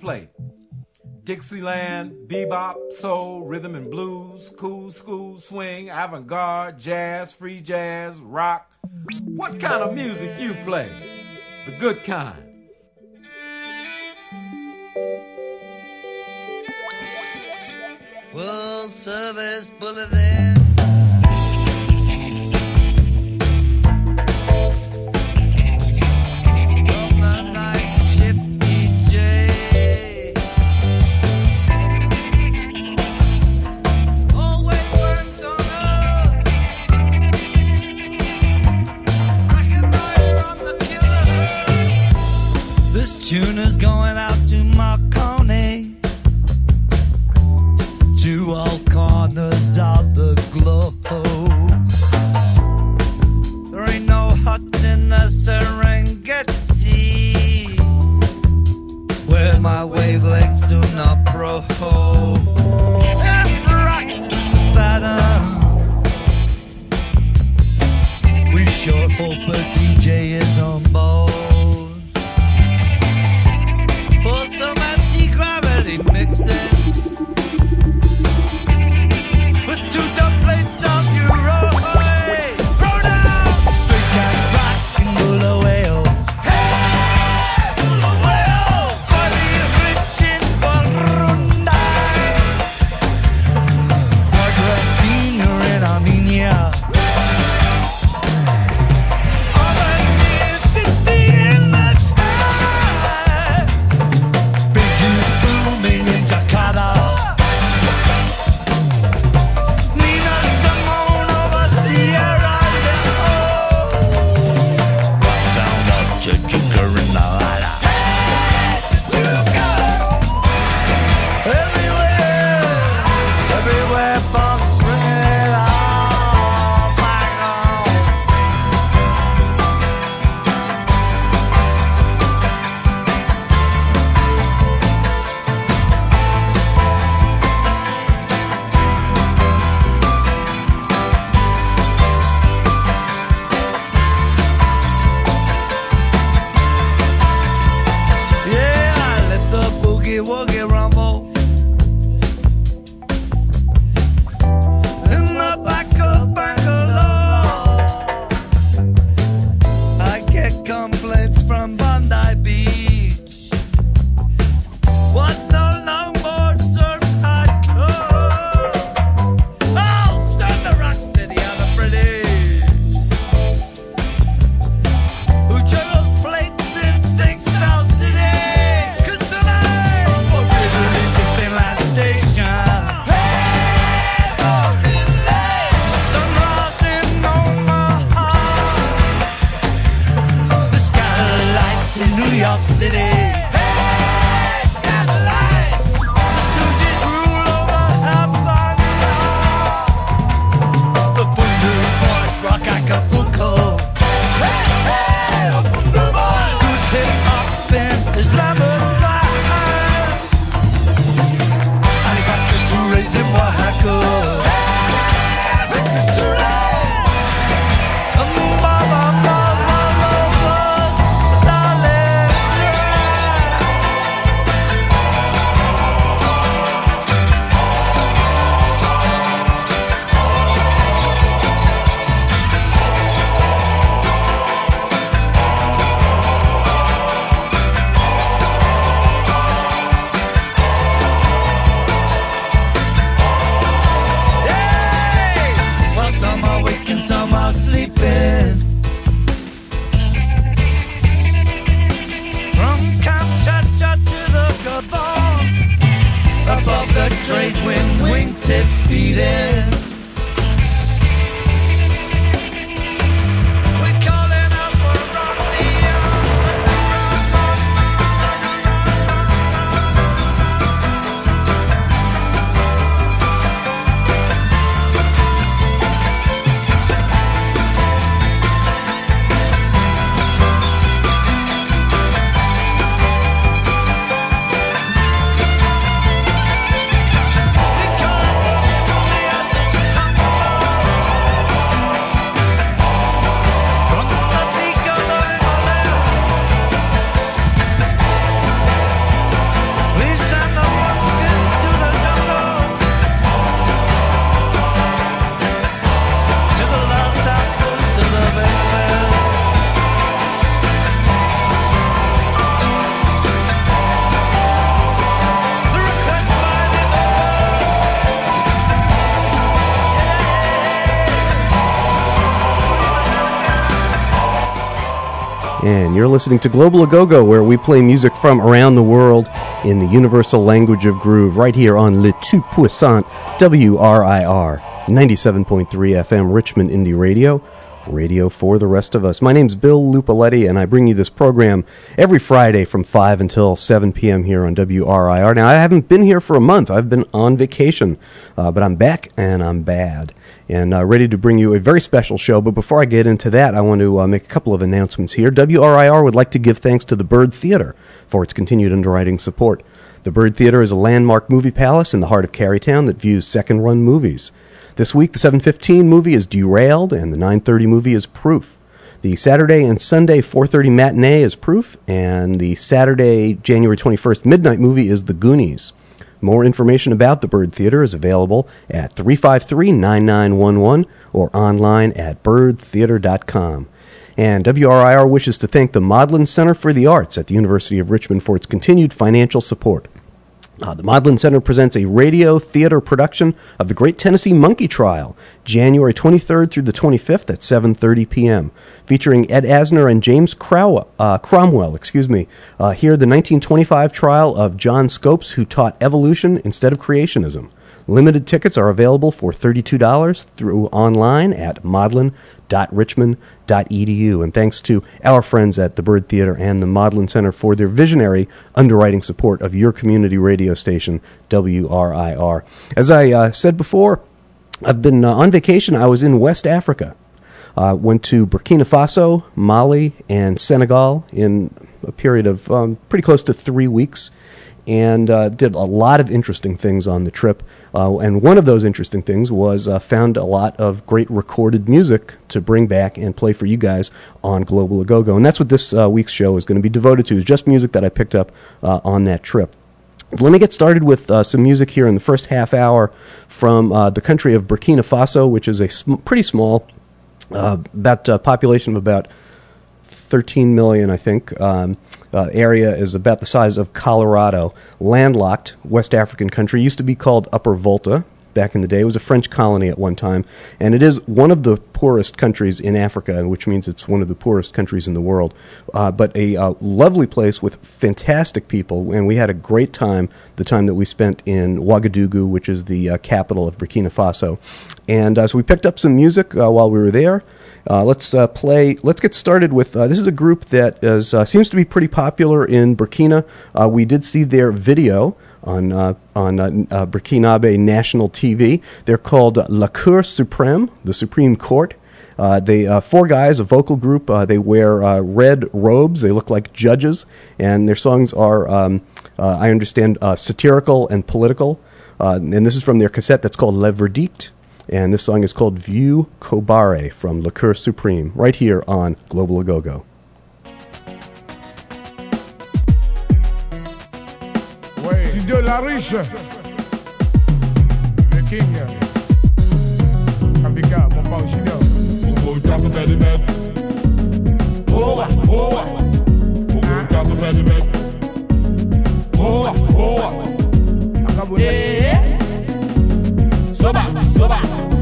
play. Dixieland, bebop, soul, rhythm and blues, cool school, swing, avant-garde, jazz, free jazz, rock. What kind of music you play? The good kind. World Service Bulletin. Tune is going out to Marconi, to all corners of the globe. There ain't no hut in the Serengeti where my wavelengths do not probe. And rock the Saturn, we sure hope a DJ is on board for some anti-gravity mixing with 2 dub plates of Euro. Hey, throw down straight cat rock and Bulawayo. Hey, Bulawayo, body rich in Burundi, Argentina and Armenia. Trade wind, wingtips beating. We're calling out for Rodney. and you're listening to Global A-Go-Go, where we play music from around the world in the universal language of groove, right here on Le Tout Puissant WRIR 97.3 FM Richmond Indie Radio, radio for the rest of us. My name's Bill Lupaletti, and I bring you this program every Friday from 5 until 7 p.m. here on WRIR. Now, I haven't been here for a month. I've been on vacation, but I'm back, and I'm bad, and ready to bring you a very special show. But before I get into that, I want to make a couple of announcements here. WRIR would like to give thanks to the Bird Theater for its continued underwriting support. The Bird Theater is a landmark movie palace in the heart of Carytown that views second-run movies. This week, the 7:15 movie is Derailed, and the 9:30 movie is Proof. The Saturday and Sunday 4:30 matinee is Proof, and the Saturday, January 21st midnight movie is The Goonies. More information about the Bird Theater is available at 353-9911 or online at birdtheater.com. And WRIR wishes to thank the Modlin Center for the Arts at the University of Richmond for its continued financial support. The Modlin Center presents a radio theater production of the Great Tennessee Monkey Trial, January 23rd through the 25th at 7:30 p.m., featuring Ed Asner and James Cromwell. Here, the 1925 trial of John Scopes, who taught evolution instead of creationism. Limited tickets are available for $32 through online at modlin.richmond.edu. And thanks to our friends at the Bird Theater and the Modlin Center for their visionary underwriting support of your community radio station, WRIR. As I said before, I've been on vacation. I was in West Africa. Went to Burkina Faso, Mali, and Senegal in a period of pretty close to 3 weeks. And did a lot of interesting things on the trip. And one of those interesting things was found a lot of great recorded music to bring back and play for you guys on Global A-Go-Go. And that's what this week's show is going to be devoted to, is just music that I picked up on that trip. Let me get started with some music here in the first half hour from the country of Burkina Faso, which is a pretty small, about population of about 13 million, I think. Area is about the size of Colorado. Landlocked West African country. Used to be called Upper Volta back in the day. It was a French colony at one time. And it is one of the poorest countries in Africa, which means it's one of the poorest countries in the world. But a lovely place with fantastic people. And we had a great time the time that we spent in Ouagadougou, which is the capital of Burkina Faso. And so we picked up some music while we were there. Let's get started with, this is a group that seems to be pretty popular in Burkina. We did see their video on Burkinabe national TV. They're called La Cour Suprême, the Supreme Court. They four guys, a vocal group. They wear red robes. They look like judges, and their songs are, I understand, satirical and political. And this is from their cassette that's called Le Verdict. And this song is called Vieux Kobare from La Cour Supreme, right here on Global A-Go-Go. Ouais, Studio La Riche, le King, Kabika, mon pas au chinois. Oh, t'as fait du bête. Oh, oh, t'as fait du bête. Oh, oh, Akabouné. Soba, soba.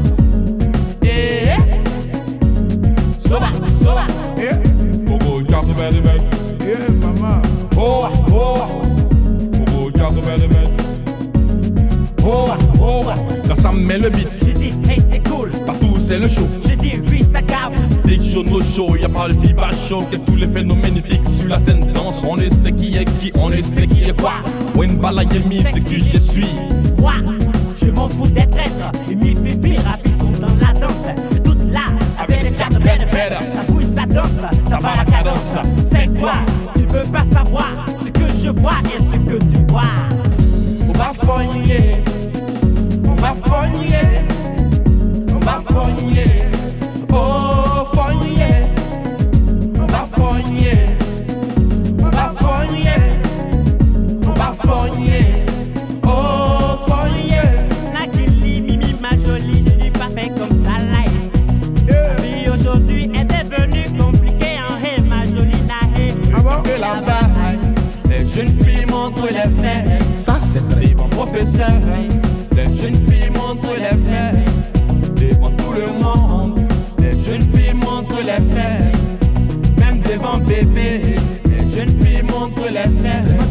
Soba, soba. Bogo, jump the bed, bed. Yeah, mama. Oh, oh. Bogo, jump the bed, bed. Oh, oh. Là, ça me met le beat. J'ai dit, hey, c'est cool. Partout, c'est le show. J'ai dit, oui, ça garde. Big show, no show. Y'a pas le viva show. Que tous les phénomènes fixes sur la scène danse. On ne sait qui est qui, on ne sait qui est quoi. When Balayemi, c'est qui je suis. Moi, je m'en fous d'être être. Et mes bébés rapis sont dans la danse. Toute là, avec les cartes better. Ça bouge, ça danse, ça va la cadence. C'est quoi? Tu peux pas savoir ce que je vois et ce que tu vois. On va fogner. On va fogner. On va fogner. Oh, fogner. On va fogner. On va fogner. On va fogner. Oh, fogner. Nakili, Mimi, ma jolie, je n'ai pas fait comme ça live. La vie aujourd'hui est devenue compliquée en hé, ma jolie nahé. Que la bataille, les jeunes filles montrent les faits. Ça c'est vrai. Mon professeur, les jeunes filles montrent les faits. Devant tout le monde, les jeunes filles montrent les faits. Même devant bébé,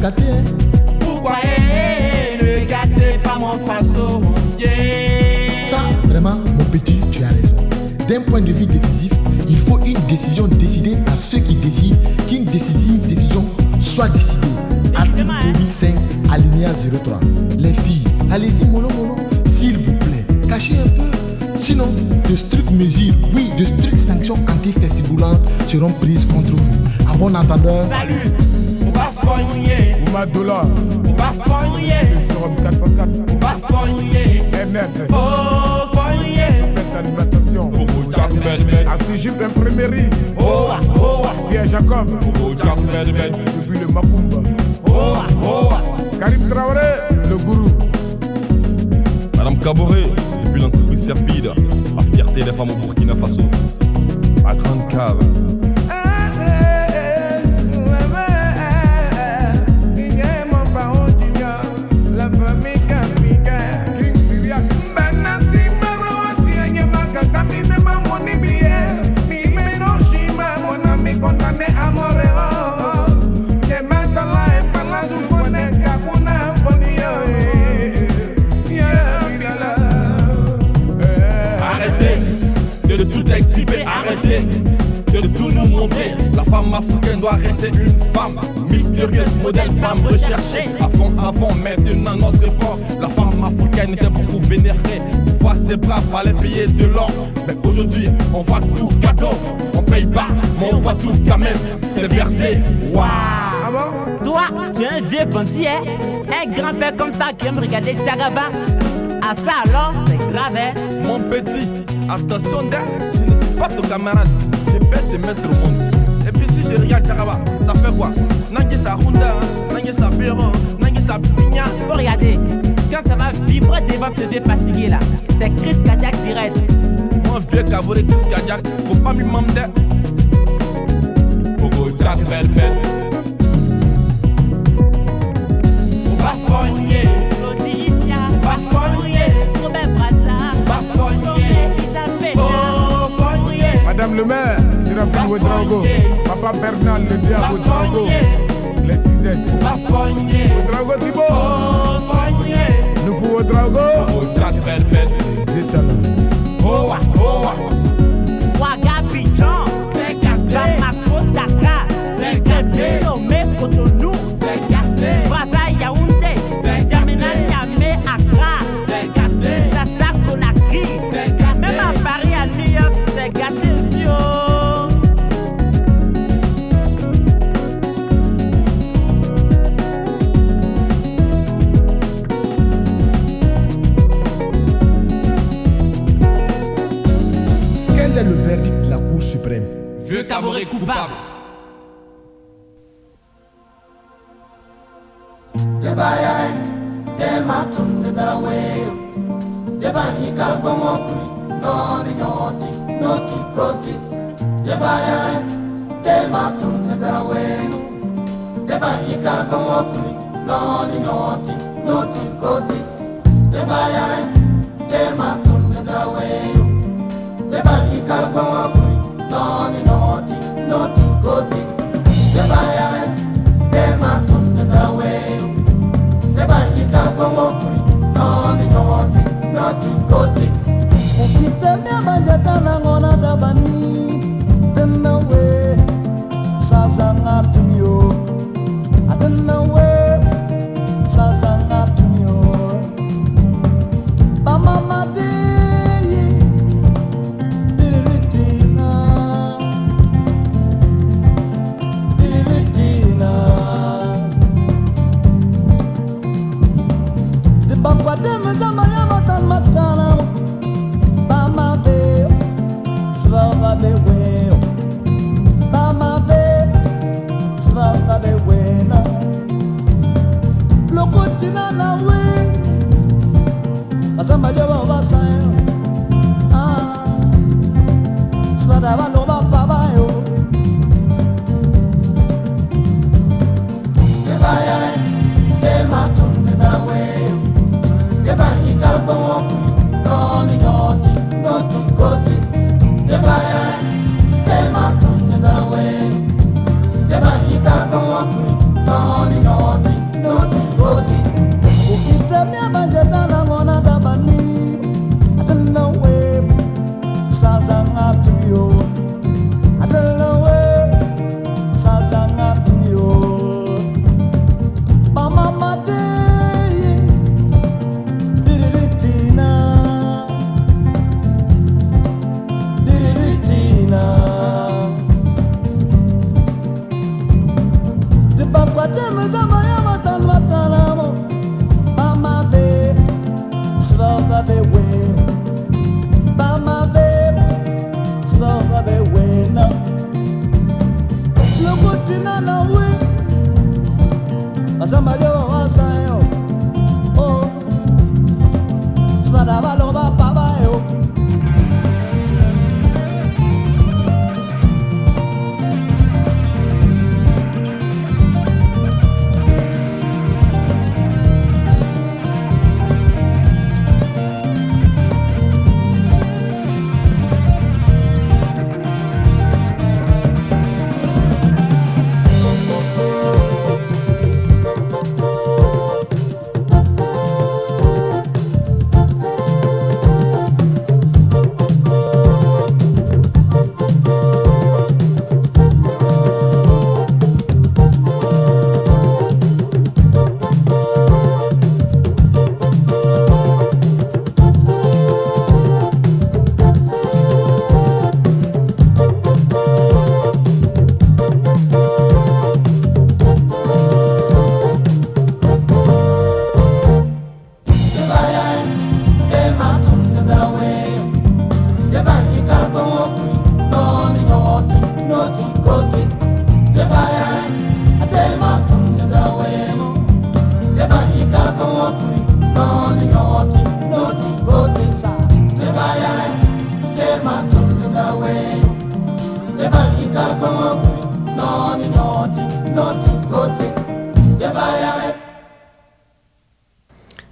gâté. Hein. Pourquoi ne gâtez pas mon façon, yeah. Ça, vraiment, mon petit, tu as raison. D'un point de vue décisif, il faut une décision décidée par ceux qui décident qu'une décision soit décidée. Article 2005, alinéa 03. Les filles, allez-y mollo, s'il vous plaît, cachez un peu. Sinon, de strictes mesures, oui, de strictes sanctions anti-festiboulances seront prises contre vous. À bon entendeur. Salut, on va fogner. Oumadoula, On va fogner. Forum 4x4, On va fogner. MF, Oh, fogner. Fête d'alimentation, Assugip Imprimerie, Oh, oh, Pierre Jacob, depuis le Makumba, oh, oh. Karim Traoré, le gourou. Madame Caboret, depuis l'entreprise Serpide, la fierté des femmes au Burkina Faso. La grande cave. De tout exhiber, arrêtez de tout nous montrer. La femme africaine doit rester une femme mystérieuse, modèle, femme recherchée. Avant, maintenant, notre époque, la femme africaine était beaucoup vénérée. Voir ses bras, fallait payer de l'or. Mais aujourd'hui, on voit tout cadeau. On paye pas, mais on voit tout quand même. C'est versé. Waouh! Toi, tu es un vieux bandit, hein? Un grand-père comme ça qui aime regarder Tchagaba. À ça alors, c'est grave, hein? Mon petit, attention d'elle, je ne suis pas ton camarade. Je vais te mettre au monde. Et puis si je regarde Jaraba, ça fait quoi? Nangi sa Honda, nangi sa Béron, nangi sa Pigna. Faut regarder, quand ça va vibrer devant tes yeux fatigués là, c'est crise cardiaque direct. Moi, vieux cavoré, crise cardiaque, faut pas m'y m'emmener. Pogo Jack Belle Belle. On va fogner. Lodicia, On va fogner. Robert Brazza, On va fogner. Isabelle, Oh, fogner. Madame le maire, Girafine Ouedraogo, Papa Bernal, le diable Ouedraogo, les 6S, On va fogner. Ouedraogo Thibault, Oh, fogner. Noufou Ouedraogo, Pogo Jack Belle Belle. Zétala. Oh, oh. Ouaga Pigeon, C'est gâté. Bamako Dakar, C'est gâté. Lomé Cotonou, C'est gâté. Brazza Yaoundé, C'est Djamena gâté. Niamey Accra, C'est gâté. Tata Conakry, C'est gâté. même à Paris, à New York, c'est gâté aussi, oh. Quel est le verdict de la Cour suprême? Vieux Caboret coupable. Debayai, Dematum de Daraway, Debanika Gomokuri, Noni Noti, Noti Koti, Debayai, Dematum de Daraway, Debanika Gomokuri, Noni Noti, Noti Koti, Debayai, Dematum de Daraway, Debanika Gomokuri, Noni Noti, Noti Koti, Debayai, Dematum de Daraway. Ukitembea manjatana ngona dabani Adana we Sasa ngatuyo Adana we Sasa ngatuyo Bama mati Diriritina Diriritina Bakwa deme zama ya matan makana Bama ve Svava be weo Bama ve Svava be wena Loko tina na we Masamba jaba basayo Ah Svada ba no ba baba yo Devaya Dema tunne da we Debanika Gomokuri, Noni Noti, Noti Koti, Debaya, Dematum Nedawe, Debanika Gomokuri, Noni Noti,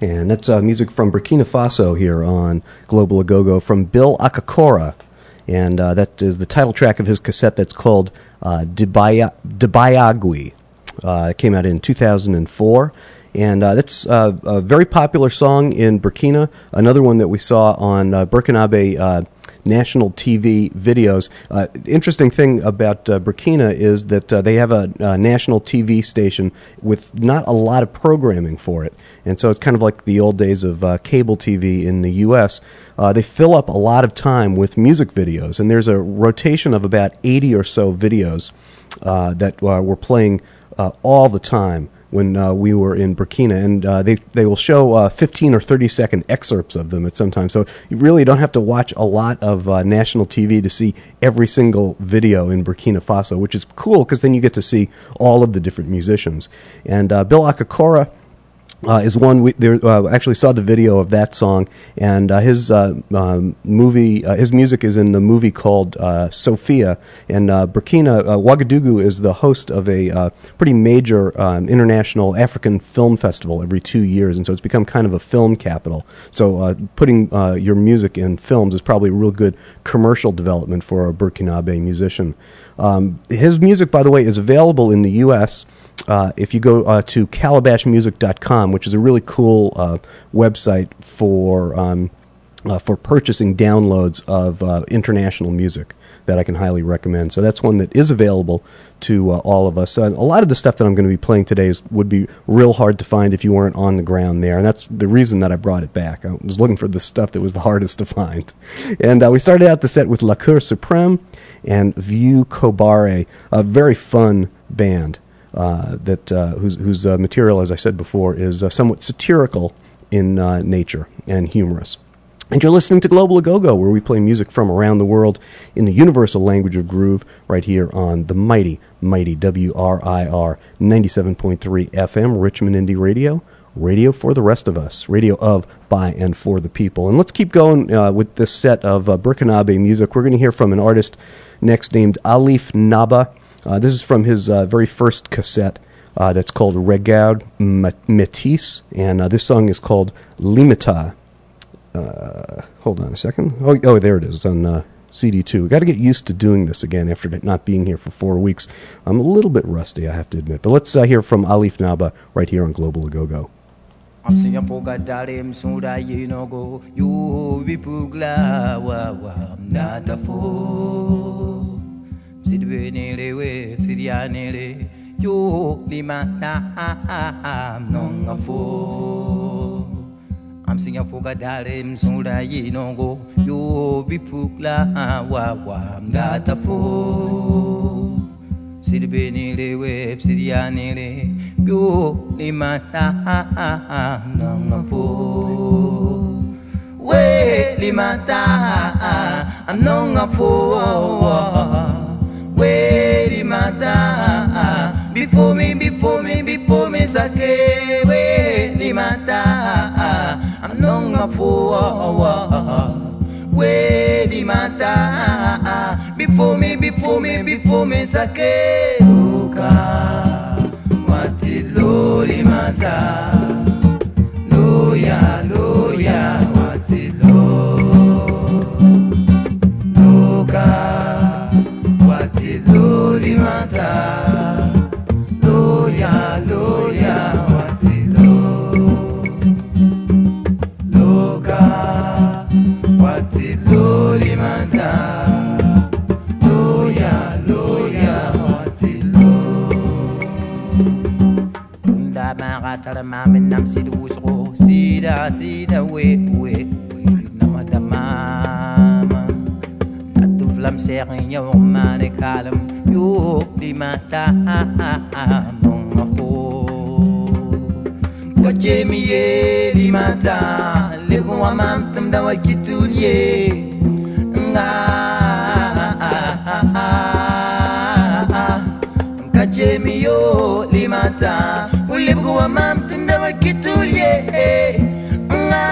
And that's music from Burkina Faso here on Global Agogo from Bill Akakora. And that is the title track of his cassette that's called Dibayagui. It came out in 2004. And that's a very popular song in Burkina. Another one that we saw on Burkinabe national TV videos. Interesting thing about Burkina is that they have a national TV station with not a lot of programming for it. And so it's kind of like the old days of cable TV in the U.S. They fill up a lot of time with music videos, and there's a rotation of about 80 or so videos that were playing all the time when we were in Burkina, and they will show 15 or 30-second excerpts of them at some time. So you really don't have to watch a lot of national TV to see every single video in Burkina Faso, which is cool because then you get to see all of the different musicians. And Bill Akakora is one we actually saw the video of that song, and his music is in the movie called Sophia. And Burkina Ouagadougou is the host of a pretty major international African film festival every 2 years, and so it's become kind of a film capital. So putting your music in films is probably a real good commercial development for a Burkinabe musician. His music, by the way, is available in the U.S. If you go to calabashmusic.com, which is a really cool website for purchasing downloads of international music that I can highly recommend. So that's one that is available to all of us. A lot of the stuff that I'm going to be playing today would be real hard to find if you weren't on the ground there, and that's the reason that I brought it back. I was looking for the stuff that was the hardest to find. And we started out the set with La Cour Supreme and Vieux Kobare, a very fun band. Whose material, as I said before, is somewhat satirical in nature and humorous. And you're listening to Global Agogo, where we play music from around the world in the universal language of groove, right here on the mighty WRIR 97.3 FM, Richmond Indie Radio, radio for the rest of us, radio of, by, and for the people. And let's keep going with this set of Burkinabe music. We're going to hear from an artist next named Alif Naba. This is from his very first cassette that's called Regard Métis, and this song is called Limita. Hold on a second. Oh, there it is. It's on CD2. We've got to get used to doing this again after not being here for 4 weeks. I'm a little bit rusty, I have to admit. But let's hear from Alif Naba right here on Global Agogo. I'm singing for Gadalim, so that you know go. You be pugla, wa, nata fo. Sidwenere, Sirianere, yo limata, non fo. I'm singing for Gadarim, so that you know go. You be pugla, wa, nata fo. Sidwenere, Sirianere, yo limata, non fo. We limata, I'm non fo. Wait, mata, before me, sake. Wait, mata, I'm no fool. Wait, mata, before me, sake. Loka, watilo, mata, loya, watilo, loka. Lori mata, loya, watilo, loka, watilo, limata, loya, watilo. Nda magatara mamin nam sidu usro, sida, we, namadama. Lam sering yo mane kalam yo di mata non afo kajemi ye di mata le ko amam tam da wakitulie nga kajemi yo di mata le ko amam tam da wakitulie nga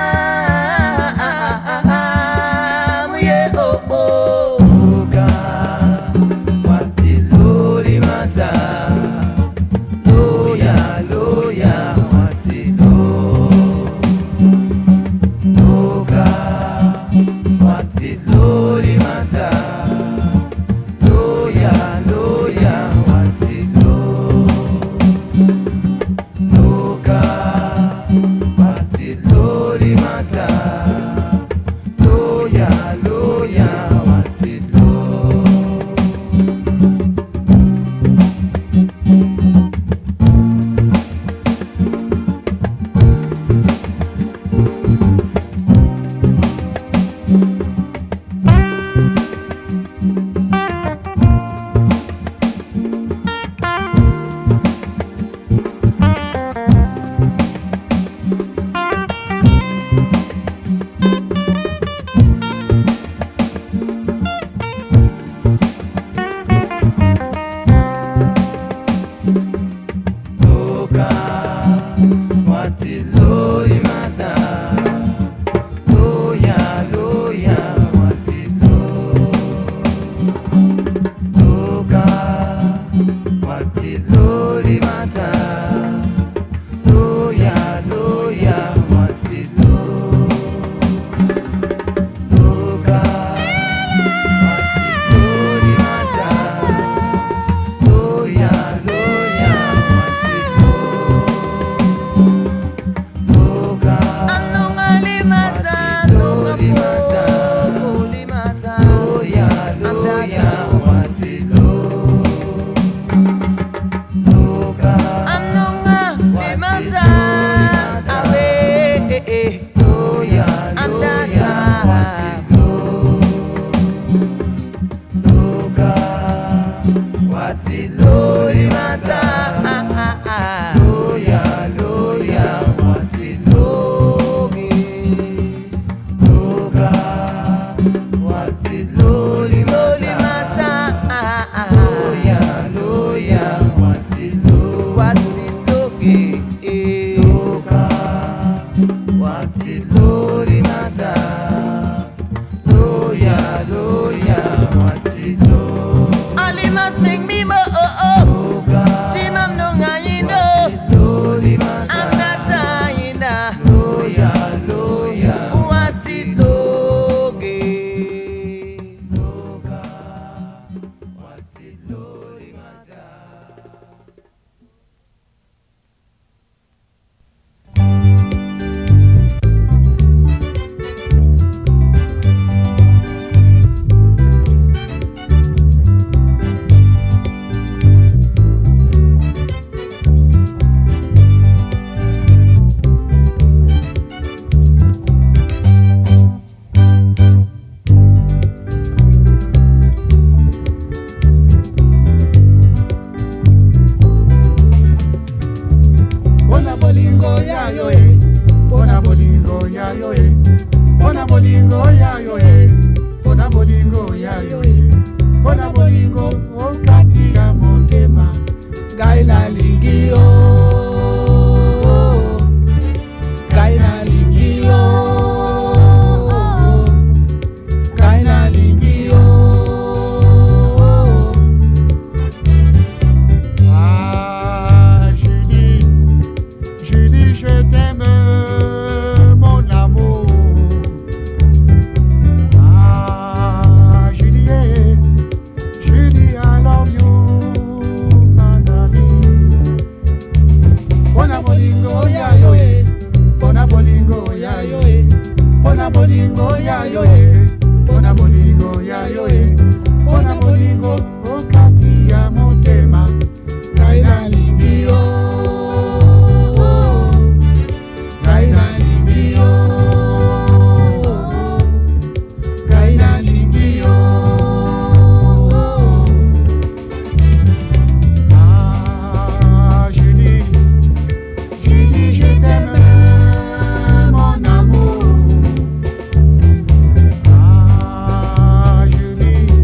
Julie,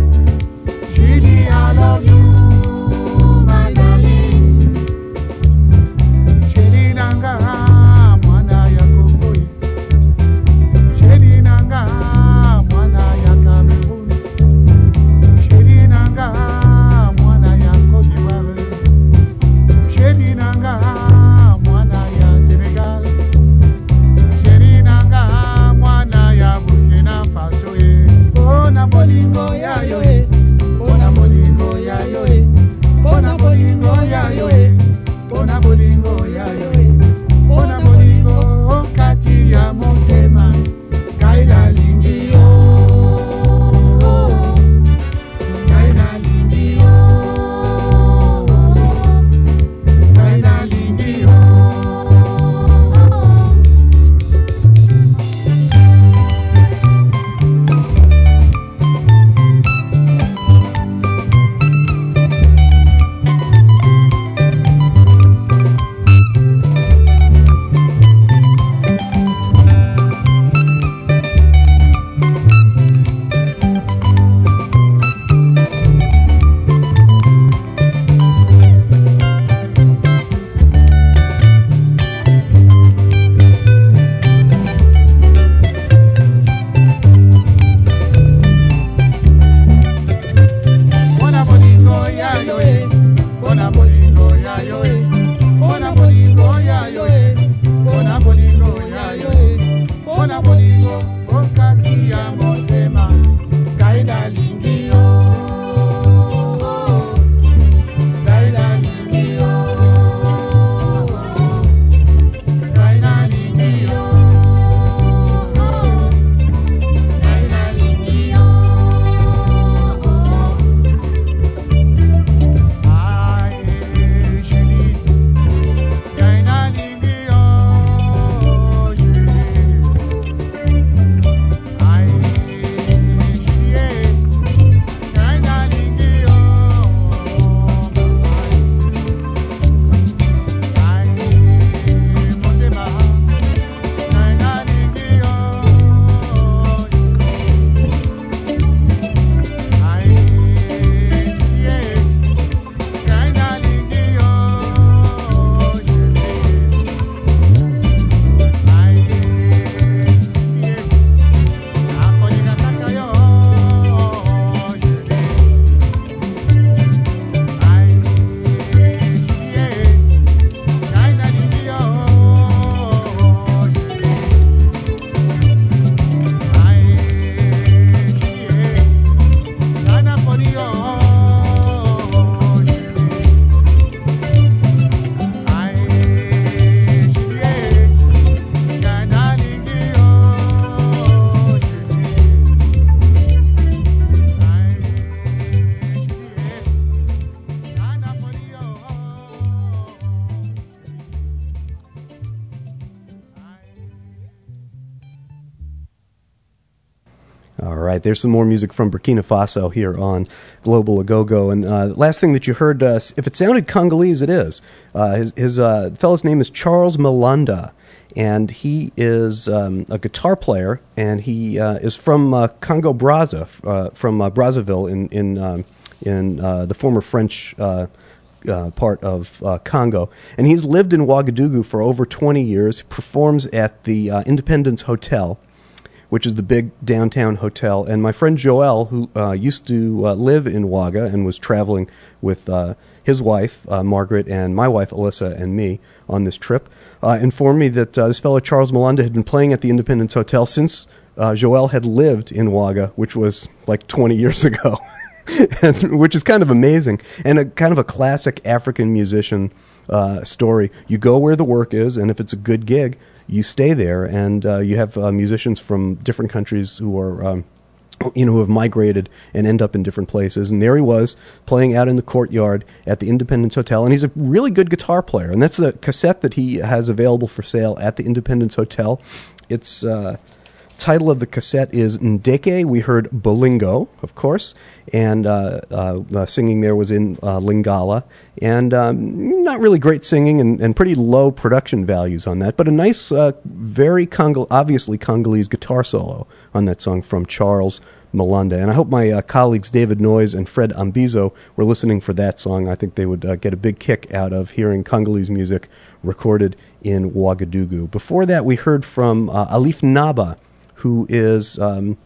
All right, there's some more music from Burkina Faso here on Global Agogo. And last thing that you heard, if it sounded Congolese, it is. His fellow's name is Charles Malanda, and he is a guitar player, and he is from Congo Brazza, from Brazzaville in the former French part of Congo. And he's lived in Ouagadougou for over 20 years, performs at the Independence Hotel, which is the big downtown hotel. And my friend Joel, who used to live in Ouaga and was traveling with his wife, Margaret, and my wife, Alyssa, and me on this trip, informed me that this fellow Charles Malanda had been playing at the Independence Hotel since Joel had lived in Ouaga, which was like 20 years ago, which is kind of amazing, and a kind of a classic African musician story. You go where the work is, and if it's a good gig, you stay there, and you have musicians from different countries who are, who have migrated and end up in different places. And there he was, playing out in the courtyard at the Independence Hotel, and he's a really good guitar player. And that's the cassette that he has available for sale at the Independence Hotel. Its title of the cassette is Ndeke. We heard Bolingo, of course, and singing there was in Lingala, and not really great singing and pretty low production values on that, but a nice, very obviously Congolese guitar solo on that song from Charles Malanda. And I hope my colleagues David Noyes and Fred Ambizo were listening for that song. I think they would get a big kick out of hearing Congolese music recorded in Ouagadougou. Before that, we heard from Alif Naba, who is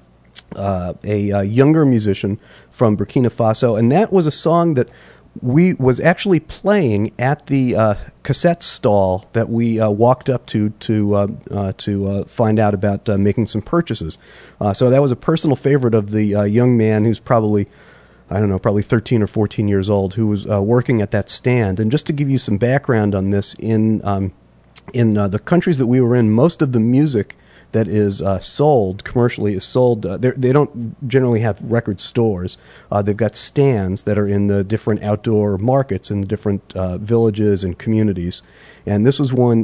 a younger musician from Burkina Faso, and that was a song that was actually playing at the cassette stall that we walked up to find out about making some purchases. So that was a personal favorite of the young man who's probably 13 or 14 years old, who was working at that stand. And just to give you some background on this, in the countries that we were in, most of the music that is sold commercially is sold. They don't generally have record stores. They've got stands that are in the different outdoor markets in the different villages and communities. And this was one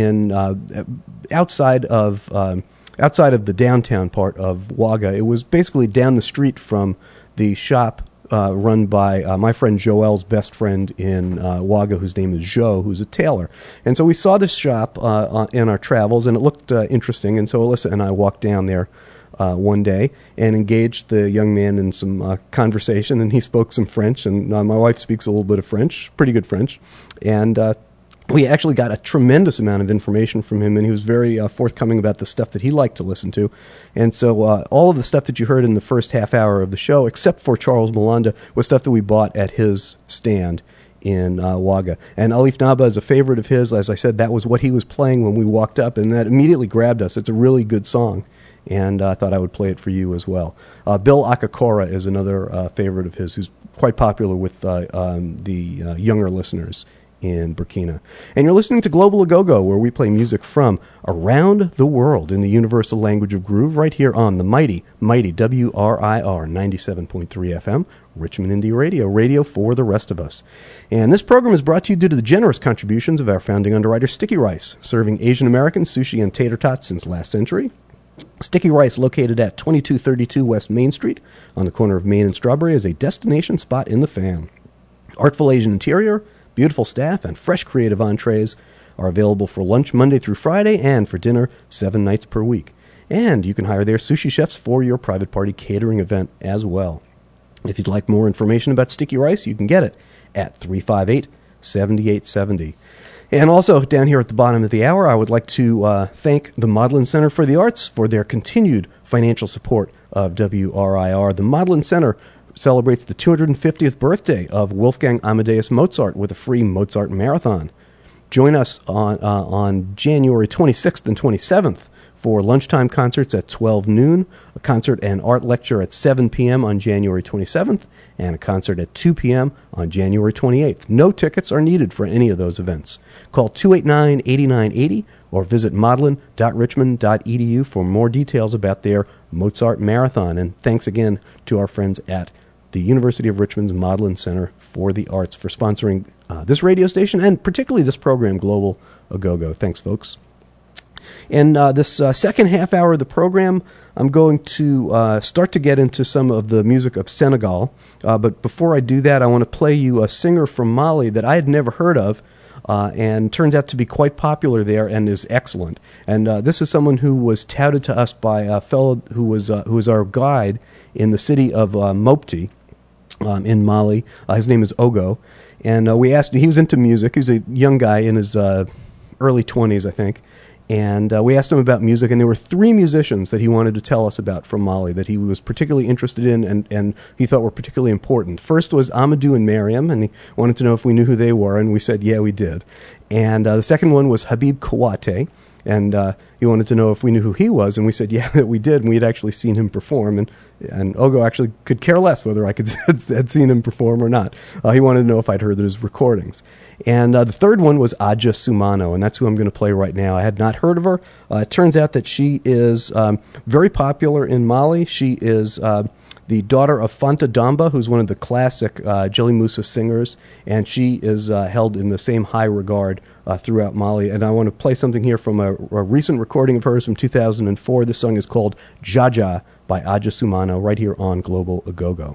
outside of the downtown part of Ouaga. It was basically down the street from the shop run by my friend Joel's best friend in Ouaga, whose name is Joe, who's a tailor. And so we saw this shop in our travels, and it looked interesting, and so Alyssa and I walked down there one day and engaged the young man in some conversation, and he spoke some French, and my wife speaks a little bit of French, pretty good French, and we actually got a tremendous amount of information from him, and he was very forthcoming about the stuff that he liked to listen to. And so all of the stuff that you heard in the first half hour of the show, except for Charles Malanda, was stuff that we bought at his stand in Ouaga. And Alif Naba is a favorite of his. As I said, that was what he was playing when we walked up, and that immediately grabbed us. It's a really good song, and I thought I would play it for you as well. Bill Akakora is another favorite of his, who's quite popular with the younger listeners in Burkina. And you're listening to Global Agogo, where we play music from around the world in the universal language of groove, right here on the mighty WRIR 97.3 FM, Richmond Indie Radio, radio for the rest of us. And this program is brought to you due to the generous contributions of our founding underwriter, Sticky Rice, serving Asian Americans sushi and tater tots since last century. Sticky Rice, located at 2232 West Main Street, on the corner of Main and Strawberry, is a destination spot in the fam. Artful Asian interior, beautiful staff, and fresh creative entrees are available for lunch Monday through Friday and for dinner 7 nights per week. And you can hire their sushi chefs for your private party catering event as well. If you'd like more information about Sticky Rice, you can get it at 358-7870. And also, down here at the bottom of the hour, I would like to thank the Modlin Center for the Arts for their continued financial support of WRIR. The Modlin Center celebrates the 250th birthday of Wolfgang Amadeus Mozart with a free Mozart Marathon. Join us on January 26th and 27th for lunchtime concerts at 12 noon, a concert and art lecture at 7 p.m. on January 27th, and a concert at 2 p.m. on January 28th. No tickets are needed for any of those events. Call 289-8980 or visit modlin.richmond.edu for more details about their Mozart Marathon. And thanks again to our friends at the University of Richmond's Modlin Center for the Arts for sponsoring this radio station and particularly this program, Global Agogo. Thanks, folks. In this second half hour of the program, I'm going to start to get into some of the music of Senegal. But before I do that, I want to play you a singer from Mali that I had never heard of, and turns out to be quite popular there and is excellent. And this is someone who was touted to us by a fellow who was our guide in the city of Mopti in Mali. His name is Ogo. And we asked him, he was into music. He was a young guy in his early 20s, I think. And we asked him about music, and there were 3 musicians that he wanted to tell us about from Mali that he was particularly interested in and he thought were particularly important. First was Amadou and Mariam, and he wanted to know if we knew who they were, and we said, yeah, we did. And the second one was Habib Kouate, and he wanted to know if we knew who he was, and we said, yeah, that we did, and we had actually seen him perform, and Ogo actually could care less whether I had seen him perform or not. He wanted to know if I'd heard his recordings. And the third one was Adja Soumano, and that's who I'm going to play right now. I had not heard of her. It turns out that she is very popular in Mali. She is the daughter of Fanta Damba, who's one of the classic Djeli Moussa singers, and she is held in the same high regard throughout Mali. And I want to play something here from a recent recording of hers from 2004. This song is called Jaja by Adja Soumano, right here on Global Agogo.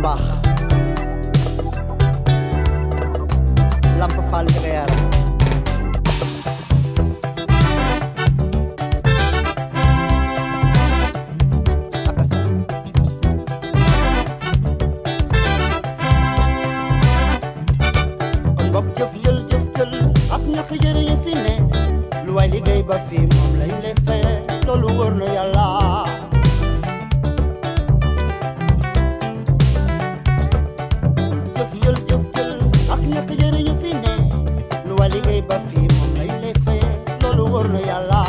mbaax Lamp Fall Kayar ba fi moom lañ lay fay loolu wóor na yàlla jëf jël ak ñàkk jëriñu fi ne lu waay liggéey ba fi moom lañ lay fay loolu wóor na yàlla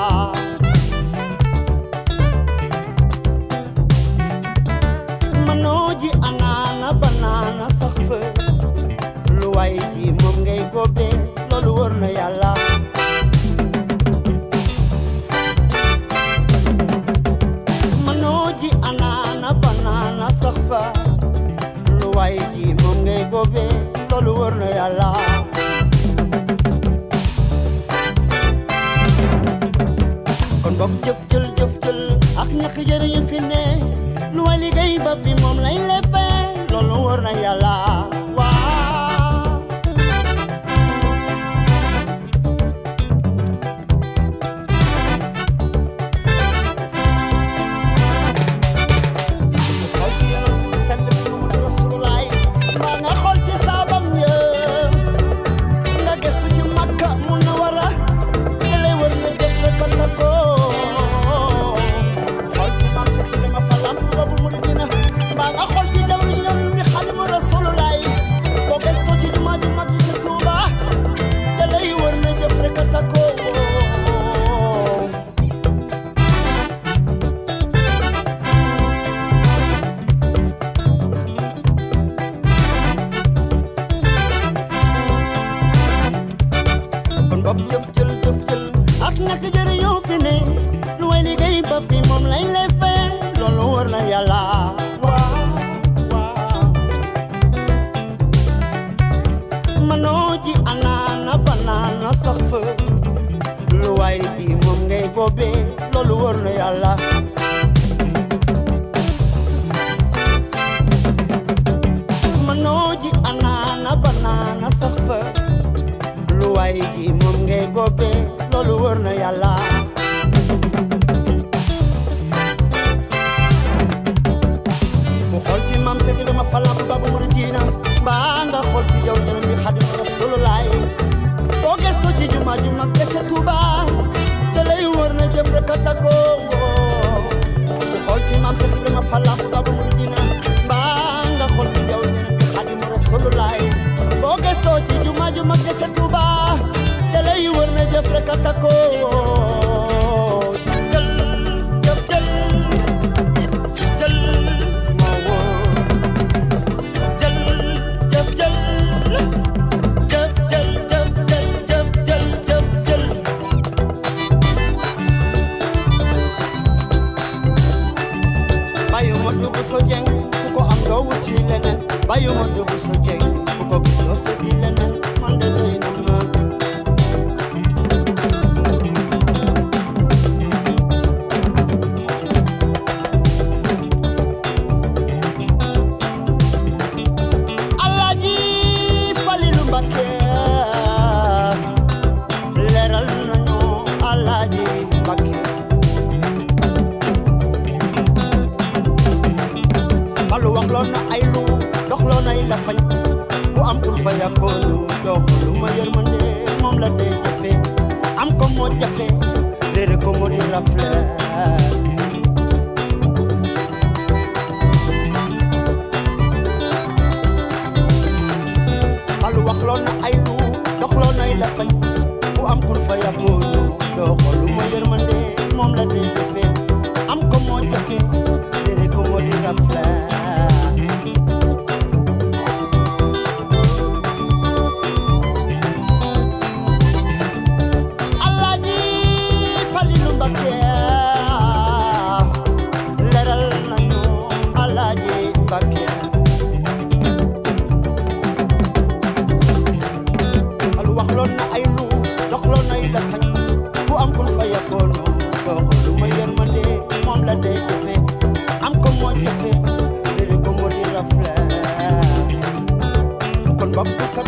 manoo ji anaana banaana sax fa lu waay ji moom ngay góobee loolu wóor na yàlla banana sax fa lu waay ji moom ngay góobe loolu wóor na yàlla kon bokk jëf jël ak ñàkk jëriñu fi ne lu waay liggéey ba fi moom lay lefe loolu wóor na yàlla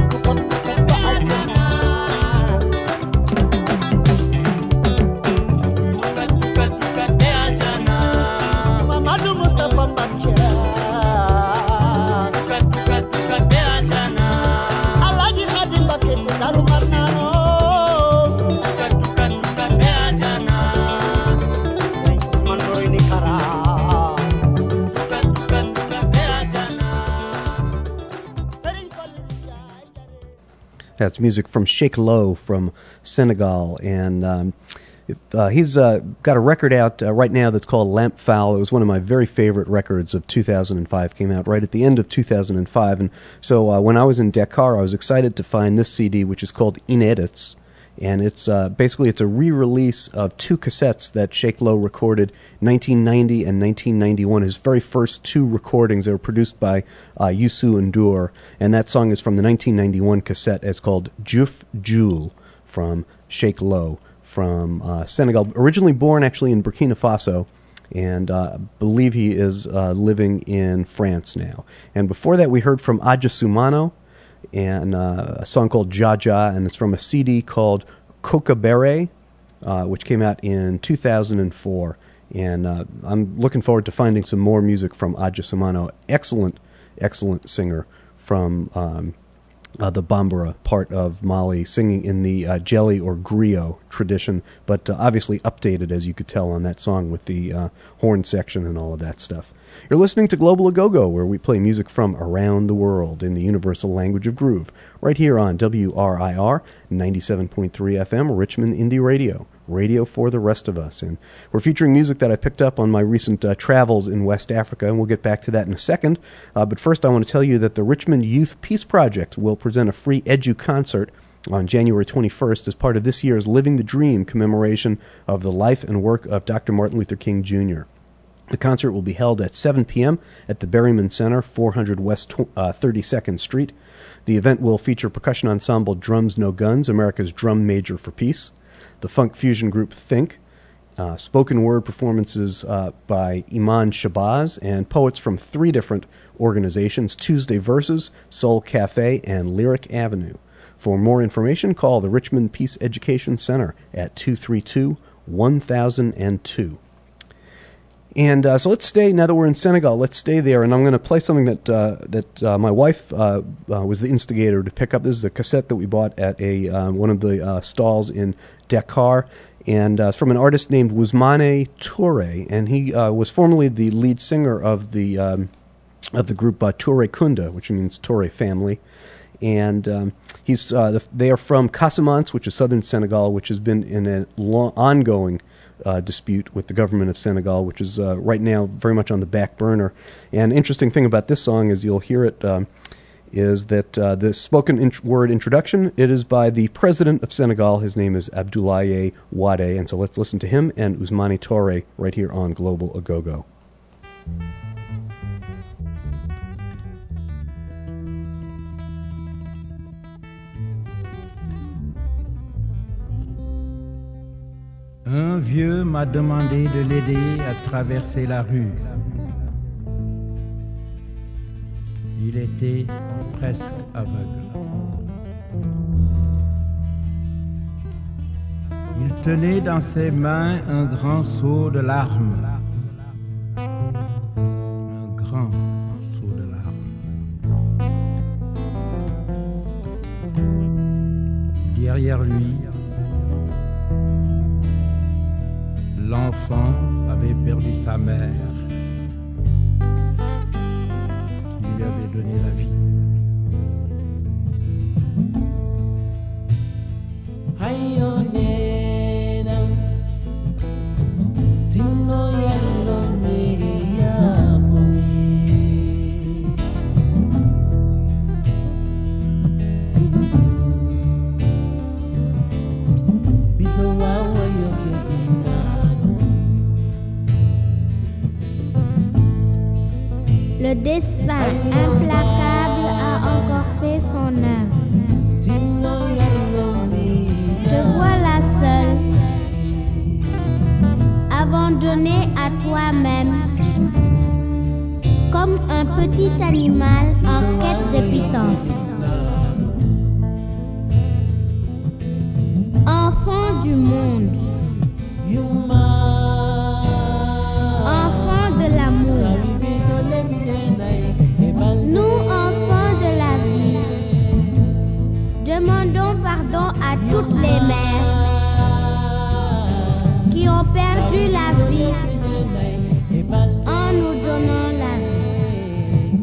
That's music from Sheikh Lo from Senegal, and he's got a record out right now that's called Lamp Foul. It was one of my very favorite records of 2005. Came out right at the end of 2005, and so when I was in Dakar, I was excited to find this CD, which is called Inedits, and it's basically it's a re-release of two cassettes that Sheikh Lo recorded 1990 and 1991. His very first two recordings. They were produced by Youssou N'Dour, and that song is from the 1991 cassette. It's called Diouf Dioul from Sheikh Lo from Senegal. Originally born actually in Burkina Faso, and I believe he is living in France now. And before that, we heard from Adja Soumano, and a song called Jaja, and it's from a CD called Kokabere, which came out in 2004. And I'm looking forward to finding some more music from Adja Soumano. Excellent, excellent singer from the Bambara part of Mali, singing in the Djeli or griot tradition, but obviously updated, as you could tell on that song, with the horn section and all of that stuff. You're listening to Global A-Go-Go, where we play music from around the world in the universal language of groove, right here on WRIR 97.3 FM, Richmond Indie Radio, radio for the rest of us. And we're featuring music that I picked up on my recent travels in West Africa, and we'll get back to that in a second. But first, I want to tell you that the Richmond Youth Peace Project will present a free edu concert on January 21st as part of this year's Living the Dream commemoration of the life and work of Dr. Martin Luther King Jr. The concert will be held at 7 p.m. at the Berryman Center, 400 West 32nd Street. The event will feature percussion ensemble Drums No Guns, America's drum major for peace, the funk fusion group Think, spoken word performances by Iman Shabazz, and poets from 3 different organizations, Tuesday Verses, Soul Cafe, and Lyric Avenue. For more information, call the Richmond Peace Education Center at 232-1002. And so let's stay, now that we're in Senegal, let's stay there, and I'm going to play something that my wife was the instigator to pick up. This is a cassette that we bought at one of the stalls in Dakar, and it's from an artist named Ousmane Touré, and he was formerly the lead singer of the group Touré Kunda, which means Touré family. And they are from Casamance, which is southern Senegal, which has been in an ongoing dispute with the government of Senegal, which is right now very much on the back burner. And interesting thing about this song, as you'll hear it, is that the spoken word introduction, it is by the president of Senegal. His name is Abdoulaye Wade. And so let's listen to him and Ousmane Touré right here on Global A-Go-Go. Un vieux m'a demandé de l'aider à traverser la rue. Il était presque aveugle. Il tenait dans ses mains un grand seau de larmes. Un grand seau de larmes. Derrière lui, l'enfant avait perdu sa mère, qui lui avait donné la vie. Le destin implacable a encore fait son œuvre. Te voilà seul, abandonné à toi-même, comme un petit animal en quête de pitance. du monde, enfants de l'amour, nous enfants de la vie, demandons pardon à toutes les mères qui ont perdu la vie en nous donnant la vie.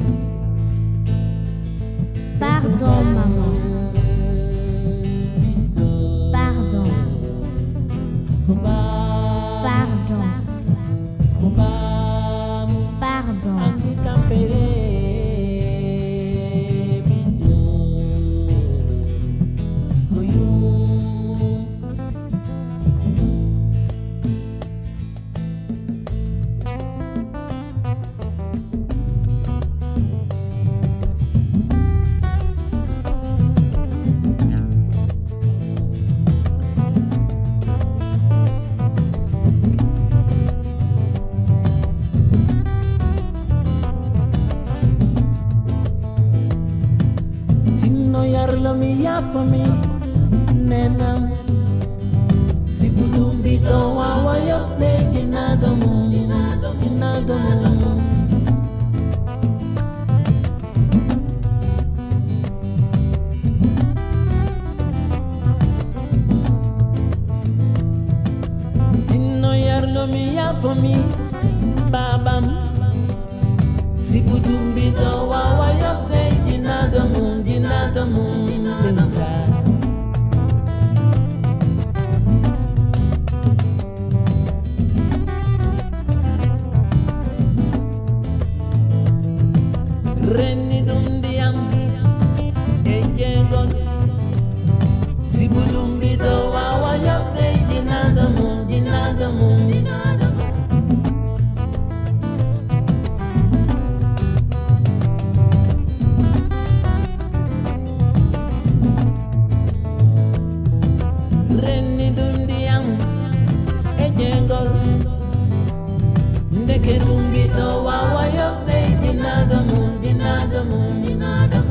Pardon, maman. Pardon. Pardon. Pardon. For me, Nenam, Sibudumbi, don't want your play in another moon, in another moon. Dino yarlo mi ya for me, Babam, Sibudumbi, don't want your play in another moon, in another moon. Reni dum diam, ejengon. Sibulumbi do wawa yapde jinada mum, jinada mum, jinada mum. Reni dum diam, ejengon. Ndeke dumbi do wawa yapde jinada mum. Nada mum, nada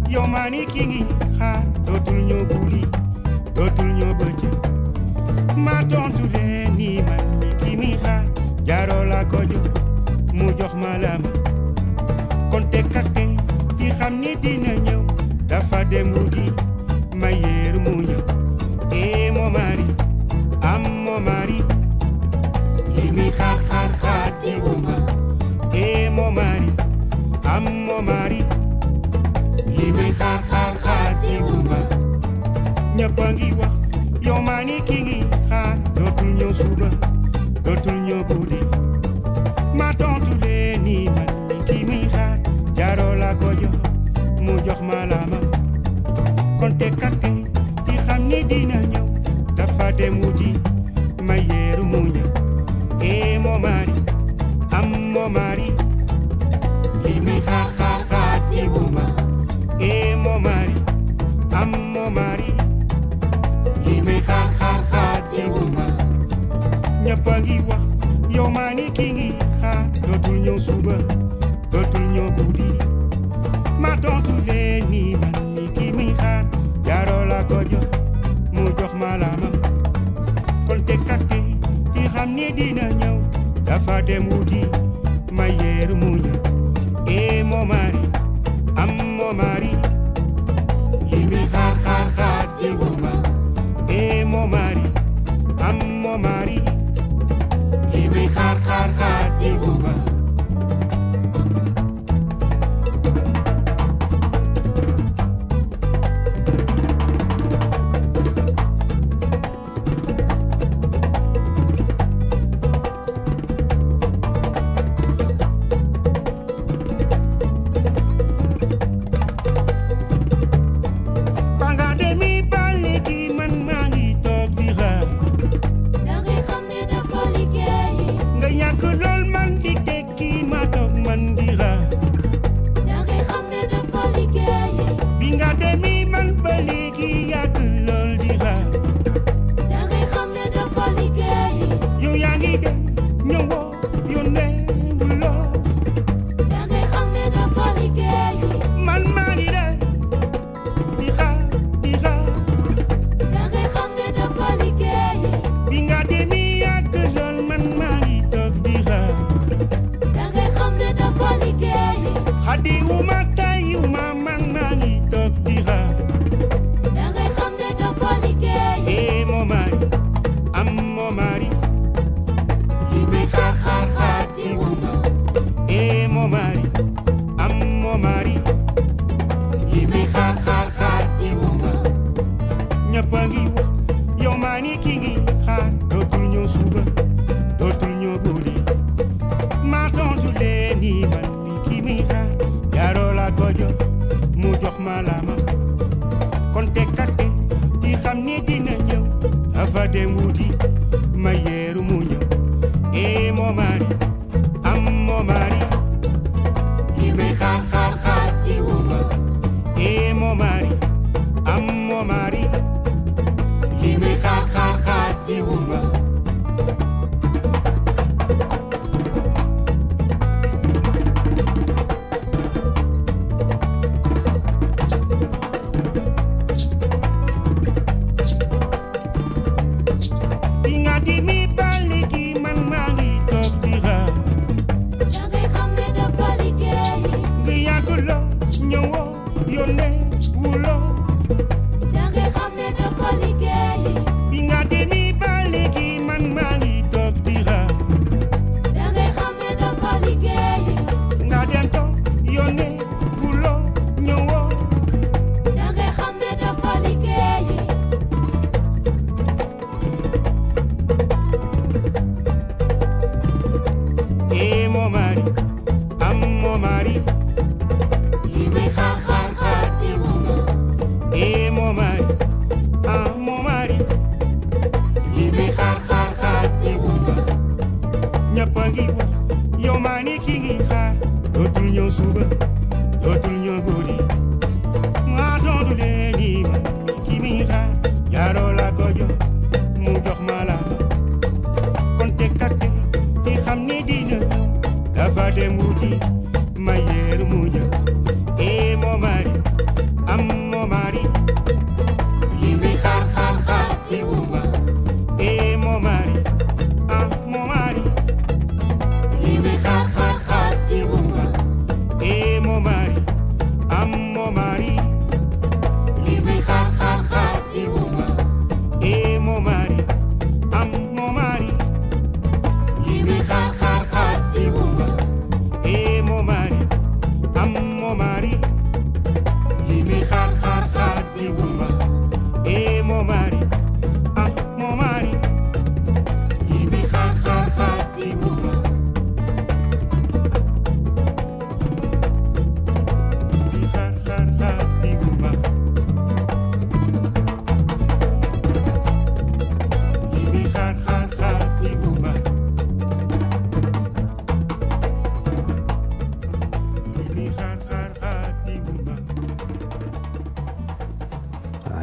yow maa ni ki ngi xaar dootul ñoo guddi dootul ñoo bëccëg ma tontu leen ni man mi ki mi xaar jaaroo laa ko jox mu jox ma la ma kon te katte ci xam ni dina ñëw dafa dem wuti ma yeer mu ñëw mon mari am mon mari li mi xaar xaar xaar ci wuma mon mari am mon mari li mi xaar xaar xaar ci wuma ñëpp a ngi wax yow maa ni ki ngi xaar dootul ñëw suba dootul ñëw guddi ma tontu leen ni man ni ki mi xaar jaaroo la ko jox mu jox ma la ma kon te katte ci xam ni dina ñëw dafa dem wuti ma yeeru mu ñëw mon mari am mon mari li mi xaar xaar xaar ci wuma mon mari am mon mari li mi xaar xaar xaar ci wuma ñëpp a ngi wax yow maa ni ki ngi xaar dootul ñëw suba dootul ñëw guddi ma tontu leen ni man ni ki mi xaar jaaroo la ko jox mu jox ma la ma kon te katte ci xam ni dina ñëw dafa dem wuti ma yeer mu ñëw mon mari am mon mari li mi xaar xaar xaar ci wuma mon mari am mon mari li mi xaar xaar xaar ci wuma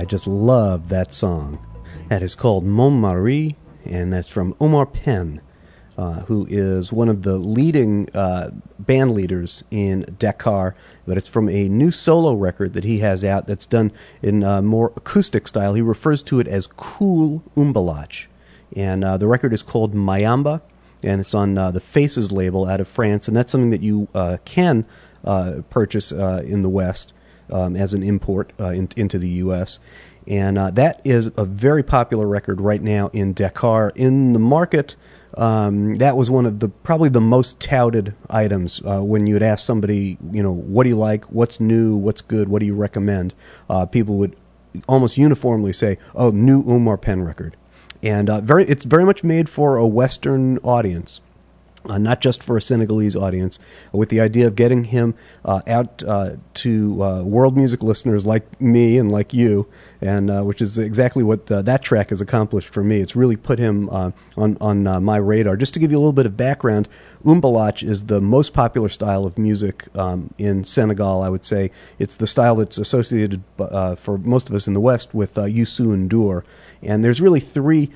just love that song. That is called Mon Mari, and that's from Omar Penn, who is one of the leading band leaders in Dakar, but it's from a new solo record that he has out that's done in more acoustic style. He refers to it as Cool Umbalach, and the record is called Mayamba, and it's on the Faces label out of France, and that's something that you can purchase in the West as an import into the U.S., and that is a very popular record right now in Dakar. In the market, that was one of probably the most touted items when you would ask somebody, what do you like, what's new, what's good, what do you recommend? People would almost uniformly say, oh, new Omar Penn record. And it's very much made for a Western audience. Not just for a Senegalese audience, with the idea of getting him out to world music listeners like me and like you, and which is exactly what that track has accomplished for me. It's really put him on my radar. Just to give you a little bit of background, Umbalach is the most popular style of music in Senegal, I would say. It's the style that's associated for most of us in the West with Youssou N'Dour. And there's really three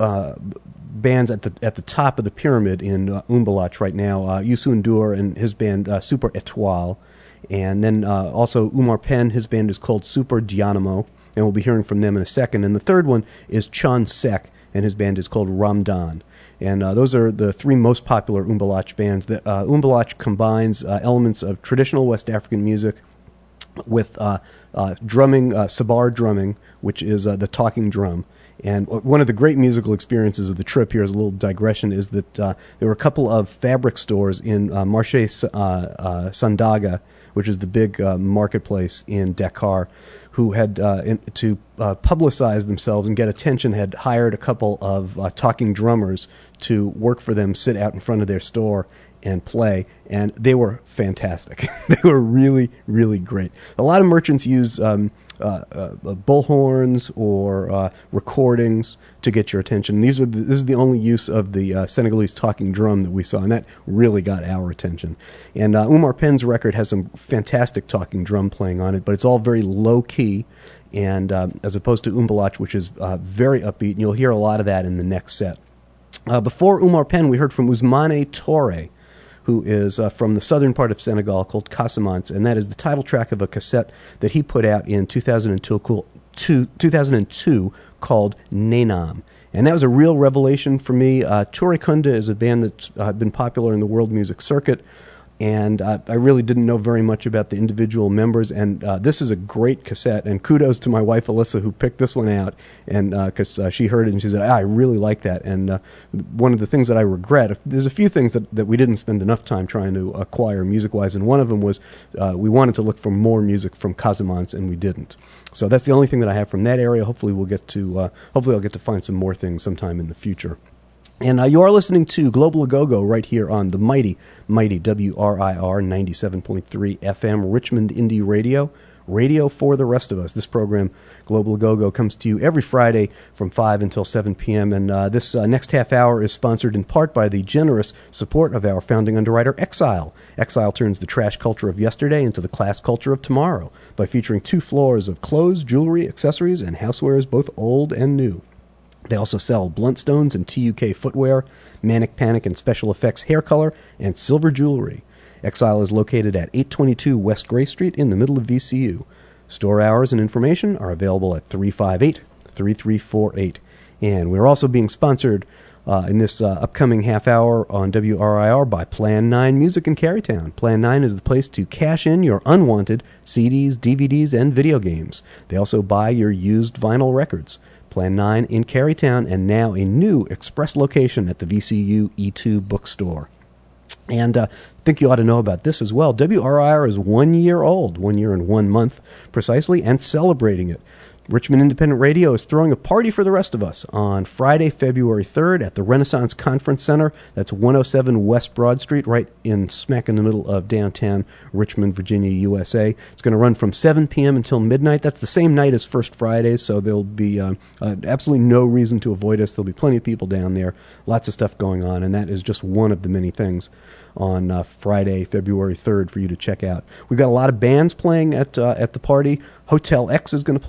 bands at the top of the pyramid in Umbalach right now. Youssou N'Dour and his band Super Etoile, and then also Omar Penn, his band is called Super Dynamo, and we'll be hearing from them in a second. And the third one is Chon Sek, and his band is called Ramdan. And those are the three most popular Umbalach bands. Umbalach combines elements of traditional West African music with drumming, sabar drumming, which is the talking drum. And one of the great musical experiences of the trip, here as a little digression, is that there were a couple of fabric stores in Marché Sandaga, which is the big marketplace in Dakar, who had, to publicize themselves and get attention, had hired a couple of talking drummers to work for them, sit out in front of their store and play, and they were fantastic. They were really, really great. A lot of merchants use bullhorns or recordings to get your attention. This is the only use of the Senegalese talking drum that we saw, and that really got our attention. And Omar Penn's record has some fantastic talking drum playing on it, but it's all very low-key, and as opposed to Umbalach, which is very upbeat, and you'll hear a lot of that in the next set. Before Omar Penn, we heard from Ousmane Touré, who is from the southern part of Senegal, called Casamance, and that is the title track of a cassette that he put out in 2002 called Nenam. And that was a real revelation for me. Touré Kunda is a band that's been popular in the world music circuit, and I really didn't know very much about the individual members, and this is a great cassette, and kudos to my wife Alyssa, who picked this one out, and because she heard it and she said, I really like that. And one of the things that I regret, there's a few things that we didn't spend enough time trying to acquire music-wise, and one of them was we wanted to look for more music from Casamance, and we didn't. So that's the only thing that I have from that area. Hopefully I'll get to find some more things sometime in the future. And you are listening to Global Agogo right here on the mighty WRIR 97.3 FM Richmond Indie Radio, radio for the rest of us. This program, Global Agogo, comes to you every Friday from 5 until 7 p.m. And this next half hour is sponsored in part by the generous support of our founding underwriter, Exile. Exile turns the trash culture of yesterday into the class culture of tomorrow by featuring 2 floors of clothes, jewelry, accessories, and housewares, both old and new. They also sell Bluntstones and TUK footwear, Manic Panic and special effects hair color, and silver jewelry. Exile is located at 822 West Gray Street in the middle of VCU. Store hours and information are available at 358-3348. And we're also being sponsored in this upcoming half hour on WRIR by Plan 9 Music in Carytown. Plan 9 is the place to cash in your unwanted CDs, DVDs, and video games. They also buy your used vinyl records. Plan 9 in Carytown, and now a new express location at the VCU E2 bookstore. And I think you ought to know about this as well. WRIR is 1 year old, 1 year and 1 month precisely, and celebrating it. Richmond Independent Radio is throwing a party for the rest of us on Friday, February 3rd at the Renaissance Conference Center. That's 107 West Broad Street, right smack in the middle of downtown Richmond, Virginia, USA. It's going to run from 7 p.m. until midnight. That's the same night as First Fridays, so there'll be absolutely no reason to avoid us. There'll be plenty of people down there, lots of stuff going on, and that is just one of the many things on Friday, February 3rd for you to check out. We've got a lot of bands playing at the party. Hotel X is going to play.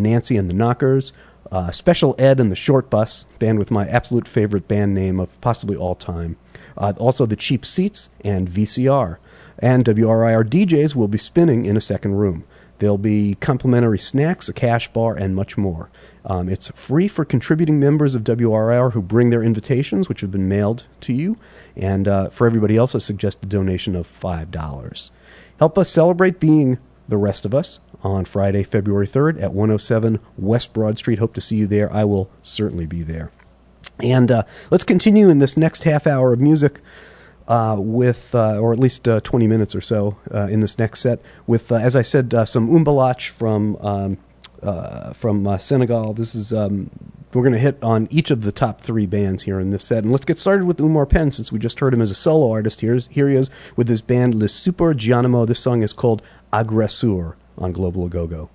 Nancy and the Knockers, Special Ed and the Short Bus, band with my absolute favorite band name of possibly all time. Also the Cheap Seats and VCR. And WRIR DJs will be spinning in a second room. There'll be complimentary snacks, a cash bar, and much more. It's free for contributing members of WRIR who bring their invitations, which have been mailed to you. And for everybody else, I suggest a donation of $5. Help us celebrate being the rest of us on Friday, February 3rd at 107 West Broad Street. Hope to see you there. I will certainly be there. And let's continue in this next half hour of music with, or at least 20 minutes or so in this next set, with, as I said, some Umbalach from Senegal. This is, we're going to hit on each of the top three bands here in this set. And let's get started with Umar Penn, since we just heard him as a solo artist. Here he is with his band Le Super Gianimo. This song is called Aggresseur on Global Agogo.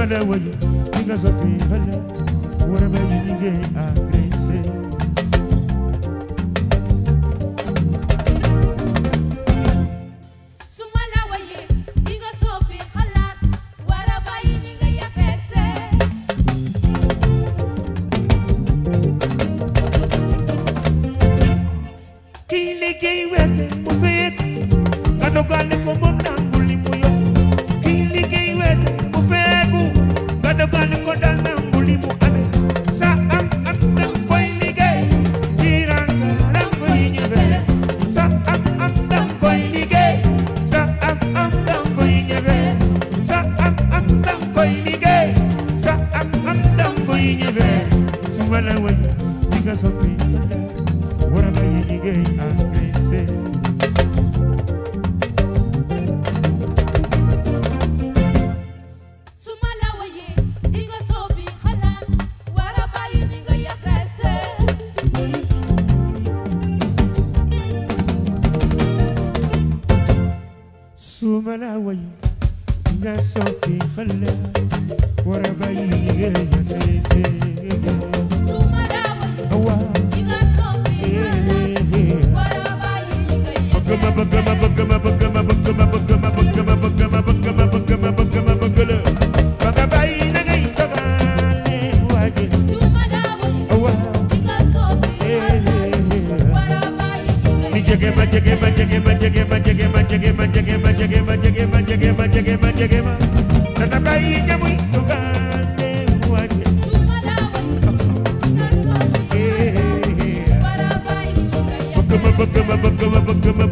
la wayu di nga soppi xale war a bàyyi liggéey agressé suma la waye di nga soppi xalaat war a bàyyi ñi nga yapeese kii liggéey wete mu feek nga dogale ko moom nangu li mu yor kii liggéey wete mu feeku nga dogale ko dal nangu li mu amee sa am dang koy liggéey jiranga dang koy ñëfe sa am dang koy liggéey sa am dang koy ñëfe sa am dang koy liggéey sa am dang koy ñëfe su ma la way di nga soppi wara bàyyi liggéey agressé suma la waye di nga soppi xalaat war a bàyyi ñi nga yapeese su ma la way nga soppi xale war a bàyyi liggéey agressé suma la waye waaw di nga soppi xalaat war a bàyyi ñi nga yapeese bëgg ma ba nga bàyyi na ngay dogaale waaje suma la waye waaw di nga soppi xalaat war a bàyyi ñi nga ni jege ma jege ma jege ma jege ma jege ma jege ma jege ma jege ma jege ma jege ma jege ma jege ma dana bàyyi ñamuy dogaale waaje suma la waye di nga soppi xalaat war a bàyyi ñi nga yapeese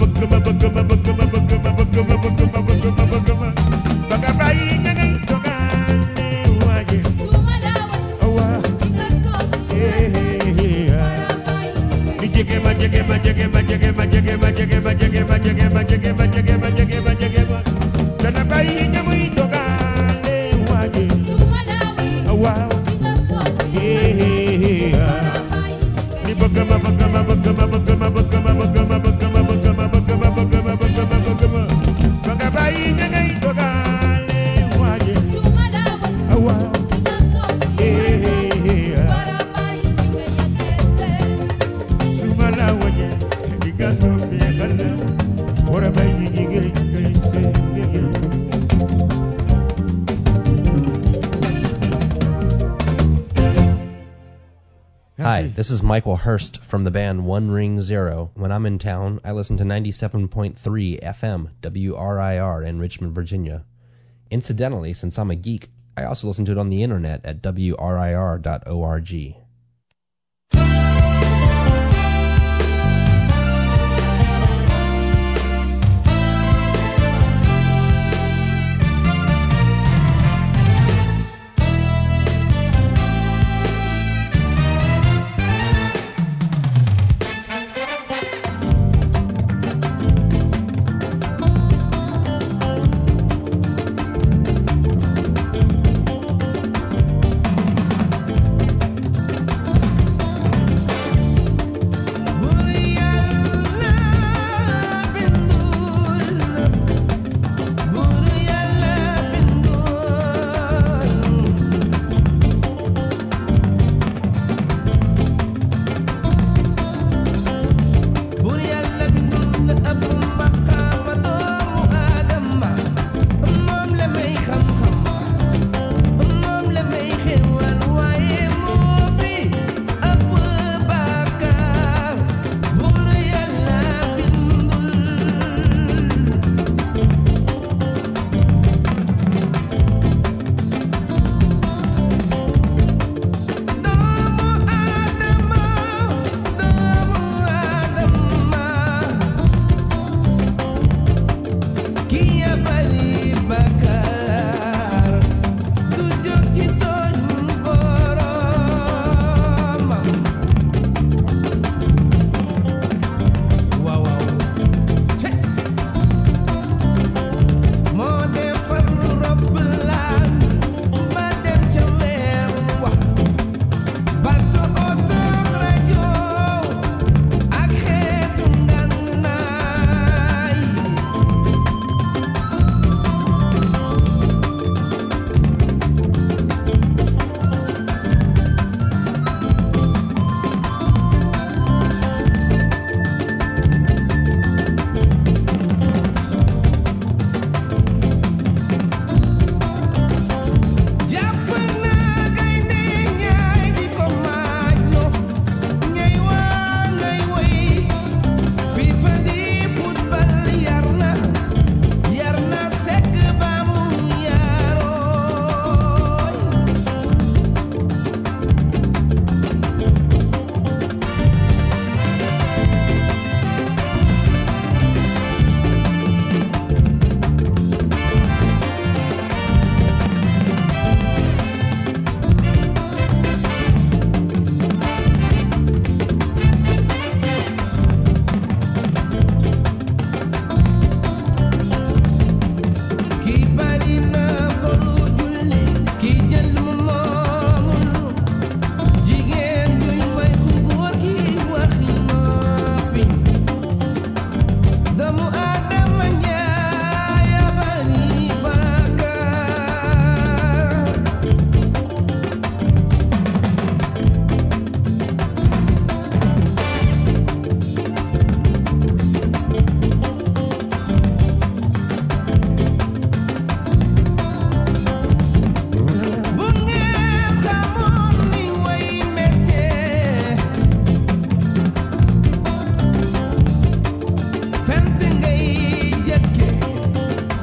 ba nga bàyyi ña ngay dogaale waaje suma la waye waaw di nga soppi war a bàyyi ñi nga ni jege ma jege ma jege ma jege ma jege ma jege ma jege ma jege ma jege ma jege ma jege ma jege ma dana bàyyi ña muy dogaale waaje suma la waye waaw di nga soppi war a bàyyi ñi nga ni bëgg ma bëgg ma bëgg ma bëgg ma bëgg ma bëgg ma bëgg ma bëgg ma bëgg ma bëgg ma bëgg ma bëgg ma ba nga bàyyi ña ngay dogaale waaje suma la waye waaw di nga soppi war a bàyyi ñi nga yapeese su ma la waje di nga soppi xale war a bàyyi ñi ngay seen Hi, this is Michael Hurst from the band One Ring Zero. When I'm in town, I listen to 97.3 FM WRIR in Richmond, Virginia. Incidentally, since I'm a geek, I also listen to it on the internet at WRIR.org.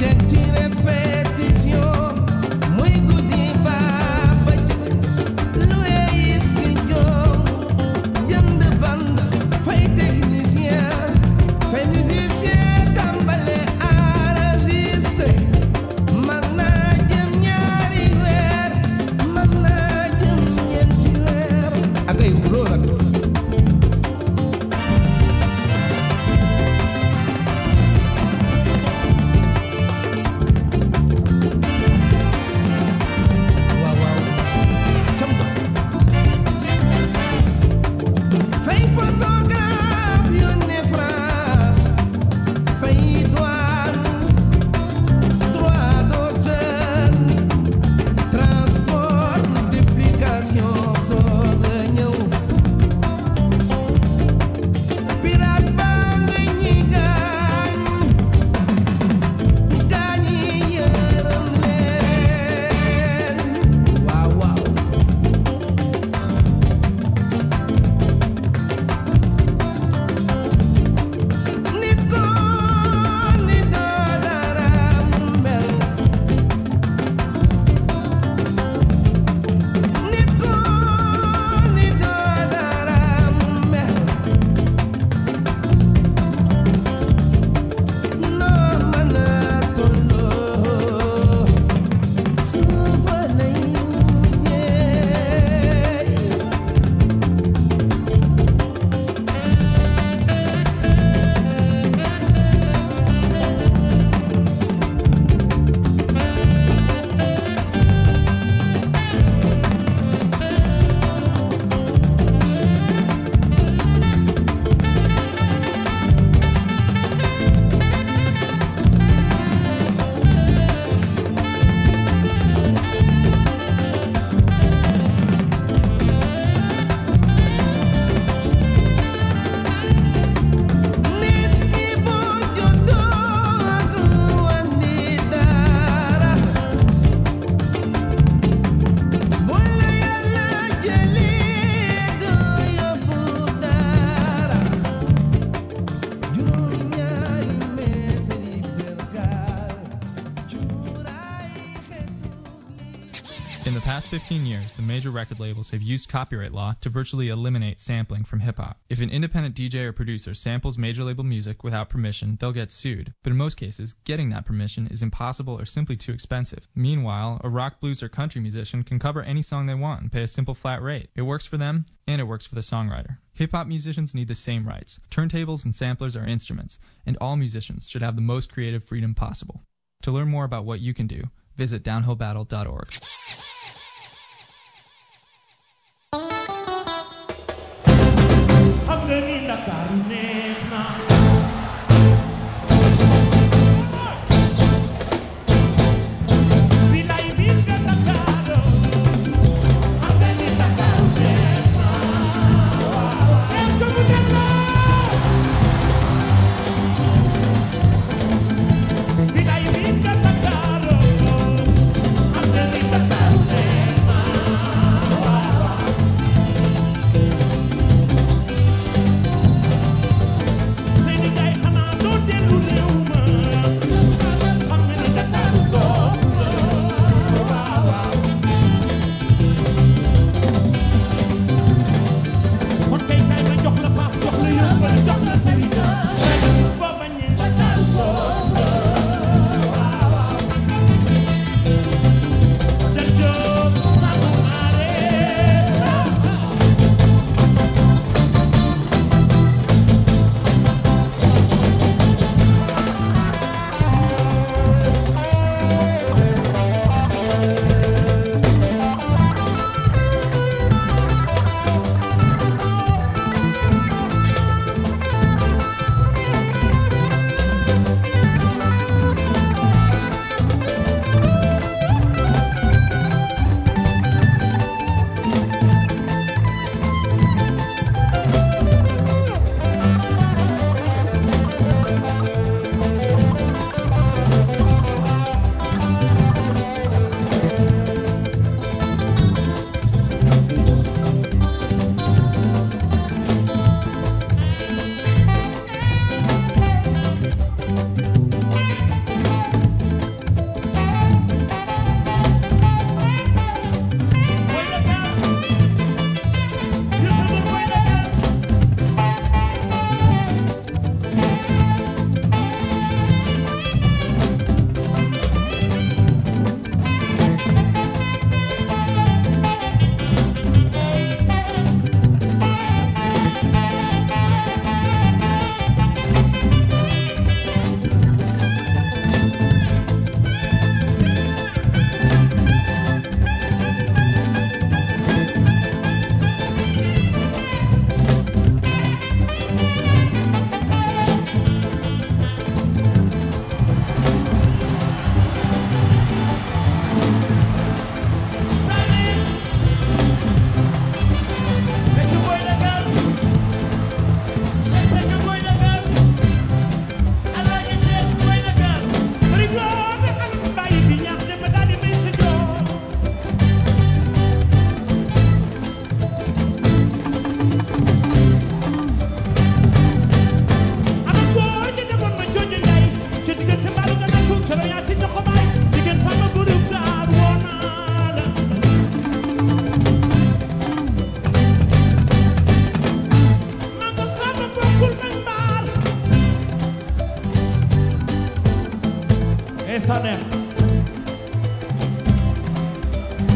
In the past 15 years, the major record labels have used copyright law to virtually eliminate sampling from hip-hop. If an independent DJ or producer samples major label music without permission, they'll get sued. But in most cases, getting that permission is impossible or simply too expensive. Meanwhile, a rock, blues, or country musician can cover any song they want and pay a simple flat rate. It works for them, and it works for the songwriter. Hip-hop musicians need the same rights. Turntables and samplers are instruments, and all musicians should have the most creative freedom possible. To learn more about what you can do, visit downhillbattle.org.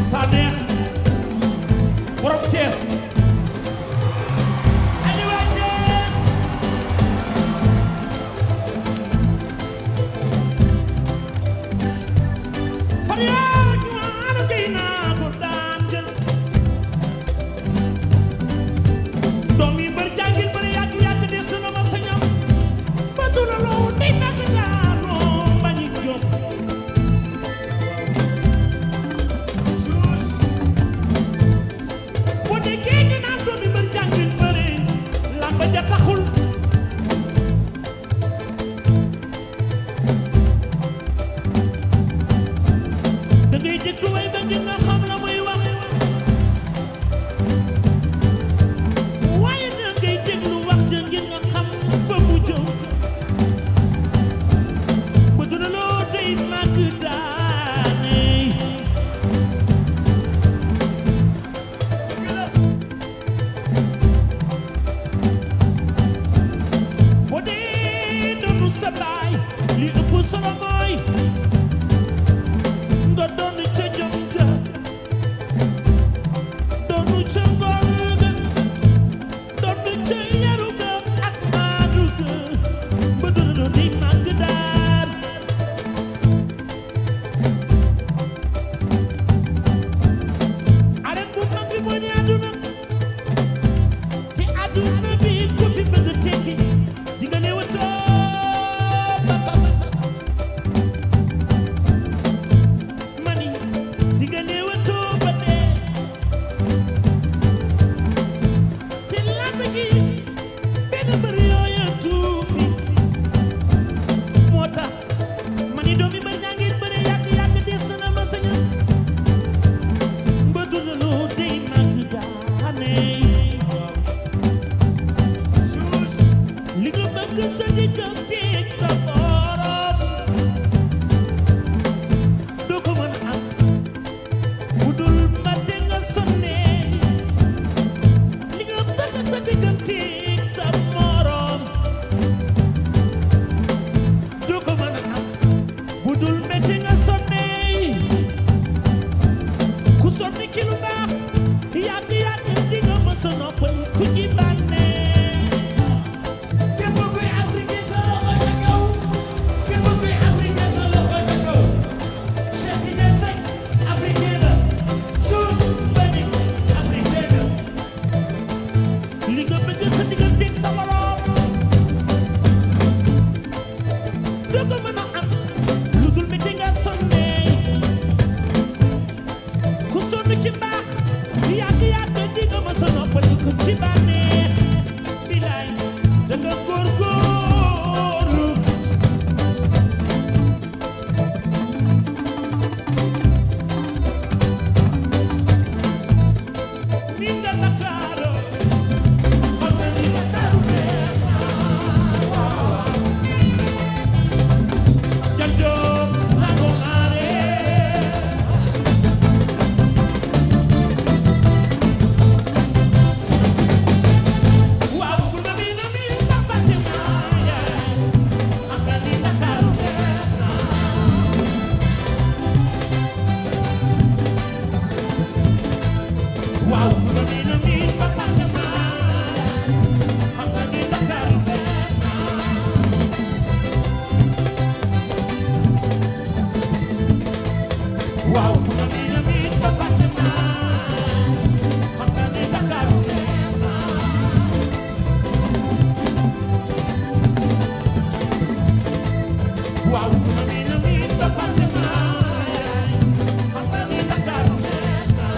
Sanex borom Thiès ani waa Thiès fan yaa ñaanu kay naa ko daan jël doom yi mbër jàngil bëri yàgg des na ma sañam ba du la loo day màgg daanoo bañi jom boo déggee ñu naan doom yi mbër jàngil bëri làmb ja taxul da ngay déglu way ba ngir nga xam la muy wax waaye da ngay déglu wax ja ngir nga xam fa mu jëm ba du la loo day màgg daane boo dee doonu sa baay li ëpp solo mooy nga doon ca jom ja doonu ca ngor ga doonu ca yaru ga ak maadu ga ba du la loo day màgg daar arène bu mag bi moo di àdduna te àdduna bi ku fi bëgg tekki di nga léewatoo ba tas mani di nga léewatoo ba dee te làmb gi benn mbër yooya tuufi moo tax mani doomi mbër ñaa ngi bëre yàgg des na ma sañam ba du la loo day màgg daane li nga bëgg sa digganteeg sa borom doo ko mën a am bu dul ba te nga sonnee li nga bëgg sa digganteeg sa morom doo ko mën a am bu dul ba te nga sonnee ku sonni ki lu baax yàgg di nga mës a noppal ku ci bànnee képp kuy Afrique sa loxo ca kaw képp kuy Afrique sa loxo ca kaw Cheikh Tidiane Seck africain la Youssou Mbagnick africain la li nga bëgg sa digganteeg sa morom doo ko mën a am lu dul métti nga sonnee ku sonn ci mbaax yàgg di nga mës a noppal ku ci bànnee bilaay da nga góorgóorlu ni nga Ndakaaru xam nga ni Ndakaaru neex na janjo sango maare waaw ku na mi tapate maaya xam nga ni Ndakaaru neex na waaw ku na mi tapate maaya xam nga ni Ndakaaru neex na waaw ku na mi tapate maaya xam nga ni Ndakaaru neex na waaw ku na mi tapate maaya xam nga ni Ndakaaru neex na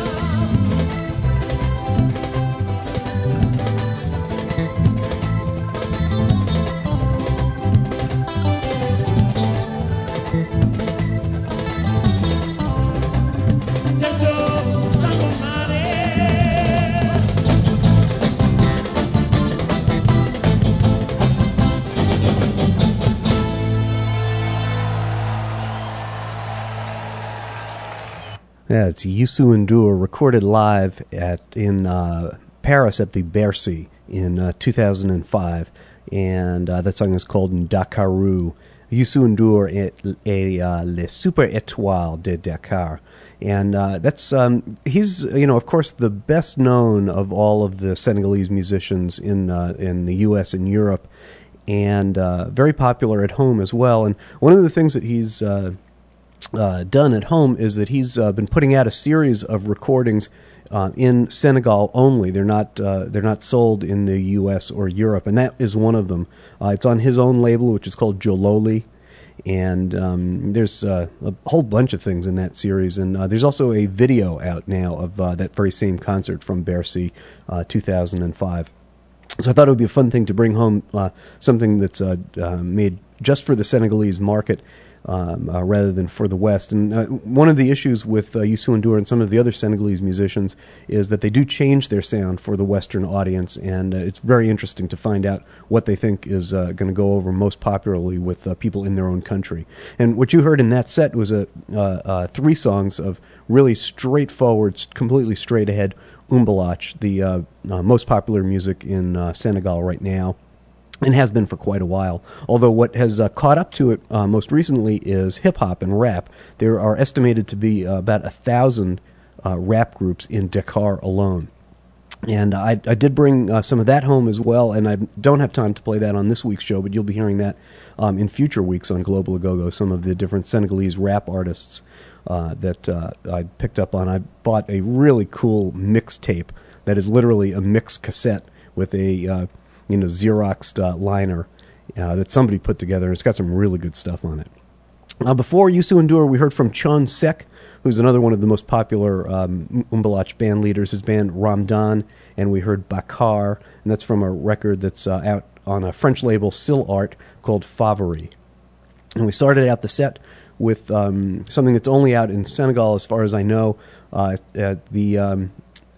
janjo sango maare Yeah, it's Youssou N'Dour, recorded live in Paris at the Bercy in 2005, and that song is called Ndakaru. Youssou N'Dour et les Super Étoiles de Dakar. And that's he's, of course, the best known of all of the Senegalese musicians in the U.S. and Europe, and very popular at home as well. And one of the things that he's done at home is that he's been putting out a series of recordings in Senegal only. They're not sold in the U.S. or Europe, and that is one of them. It's on his own label, which is called Jololi. And there's a whole bunch of things in that series. And there's also a video out now of that very same concert from Bercy, 2005. So I thought it would be a fun thing to bring home something that's made just for the Senegalese market rather than for the West. And one of the issues with Youssou N'Dour and some of the other Senegalese musicians is that they do change their sound for the Western audience, and it's very interesting to find out what they think is going to go over most popularly with people in their own country. And what you heard in that set was 3 songs of really straightforward, completely straight-ahead Umbalach, the most popular music in Senegal right now, and has been for quite a while. Although what has caught up to it most recently is hip-hop and rap. There are estimated to be about 1,000 rap groups in Dakar alone. And I did bring some of that home as well, and I don't have time to play that on this week's show, but you'll be hearing that in future weeks on Global Agogo, some of the different Senegalese rap artists that I picked up on. I bought a really cool mixtape that is literally a mix cassette with a Xeroxed liner that somebody put together. It's got some really good stuff on it. Before Youssou N'Dour, we heard from Chon Sek, who's another one of the most popular Umbalach band leaders, his band Ramdan, and we heard Bakar, and that's from a record that's out on a French label, Sil Art, called Favori. And we started out the set with something that's only out in Senegal, as far as I know. The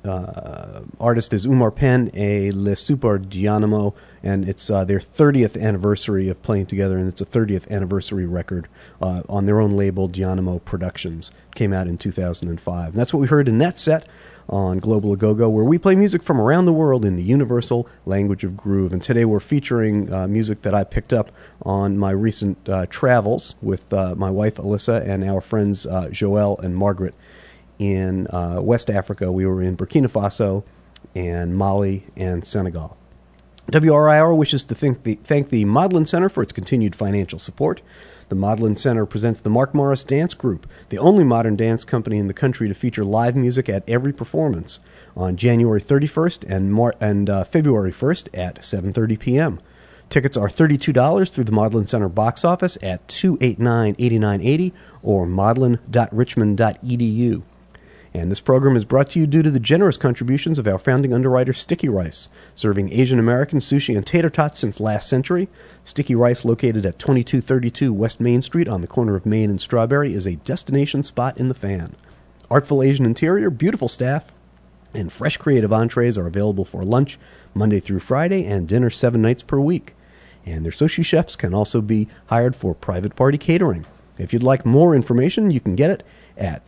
artist is Umar Pen et Le Super Dynamo, and it's their 30th anniversary of playing together, and it's a 30th anniversary record on their own label, Dynamo Productions. It came out in 2005. And that's what we heard in that set on Global Agogo, where we play music from around the world in the universal language of groove. And today we're featuring music that I picked up on my recent travels with my wife Alyssa and our friends Joelle and Margaret. In West Africa, we were in Burkina Faso and Mali and Senegal. WRIR wishes to thank the Modlin Center for its continued financial support. The Modlin Center presents the Mark Morris Dance Group, the only modern dance company in the country to feature live music at every performance, on January 31st and February 1st at 7:30 p.m. Tickets are $32 through the Modlin Center box office at 289-8980 or modlin.richmond.edu. And this program is brought to you due to the generous contributions of our founding underwriter, Sticky Rice, serving Asian American sushi and tater tots since last century. Sticky Rice, located at 2232 West Main Street on the corner of Main and Strawberry, is a destination spot in the fan. Artful Asian interior, beautiful staff, and fresh creative entrees are available for lunch Monday through Friday and dinner 7 nights per week. And their sushi chefs can also be hired for private party catering. If you'd like more information, you can get it at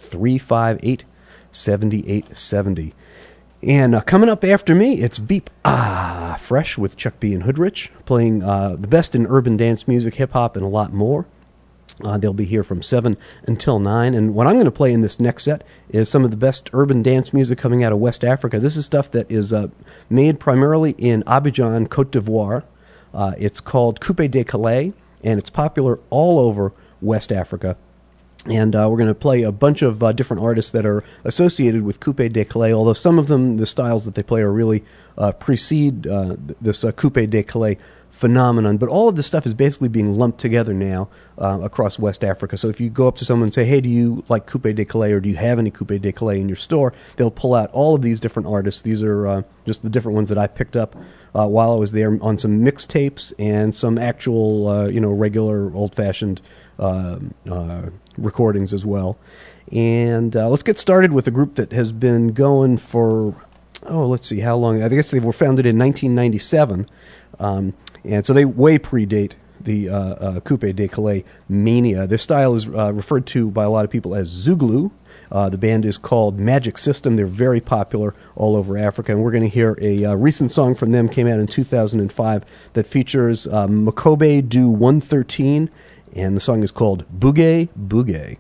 358-7870. And coming up after me, it's Beep Fresh with Chuck B. and Hoodrich, playing the best in urban dance music, hip-hop, and a lot more. They'll be here from 7 until 9. And what I'm going to play in this next set is some of the best urban dance music coming out of West Africa. This is stuff that is made primarily in Abidjan, Côte d'Ivoire. It's called Coupé de Calais, and it's popular all over West Africa. And we're going to play a bunch of different artists that are associated with Coupé de Calais, although some of them, the styles that they play, are really precede this Coupé de Calais phenomenon. But all of this stuff is basically being lumped together now across West Africa. So if you go up to someone and say, hey, do you like Coupé de Calais, or do you have any Coupé de Calais in your store, they'll pull out all of these different artists. These are just the different ones that I picked up while I was there on some mixtapes and some actual, regular old-fashioned recordings as well. And let's get started with a group that has been going for, let's see, how long? I guess they were founded in 1997. And so they way predate the Coupé de Calais mania. Their style is referred to by a lot of people as Zouglou. The band is called Magic System. They're very popular all over Africa. And we're going to hear a recent song from them, came out in 2005, that features Makobe Du 113 And the song is called Boogie Boogie.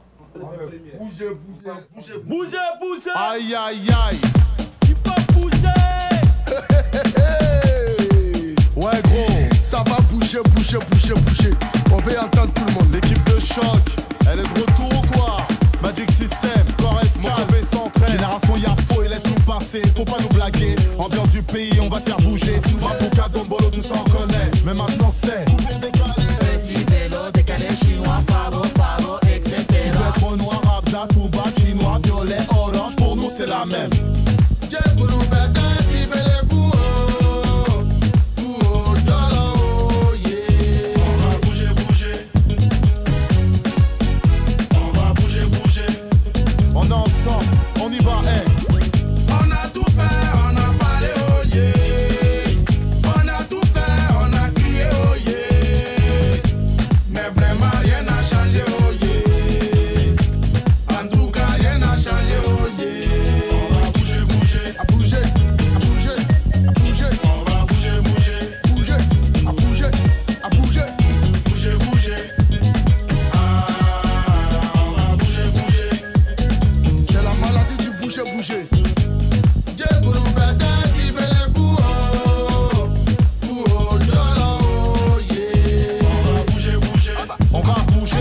Bougez. Aïe, aïe, aïe. Il faut bouger. Ouais, gros, ça va bouger. On veut entendre tout le monde. L'équipe de choc, elle est de retour ou quoi? Magic System, Correscal, Génération Yafo, et laisse-nous passer. Faut pas nous blaguer. Ambiance du pays, on va te faire bouger. Mapuka, Gombolo, tout ça on connaît. Mais maintenant c'est. Petit vélo, décalé chinois, favo, etc. Tu peux être noir, abza, tout bas, chinois, violet, orange. Pour nous c'est la même. On est ensemble, on y va, hey. On a tout fait, on a parlé, oh yeah. On a tout fait, on a crié, oh yeah. Mais vraiment rien n'a changé, oh yeah. En tout cas rien n'a changé, oh yeah. On va bouger. À bouger. On va bouger. À bouger. Bouger. Ah, on va bouger. C'est la maladie du bouger. On va bouger.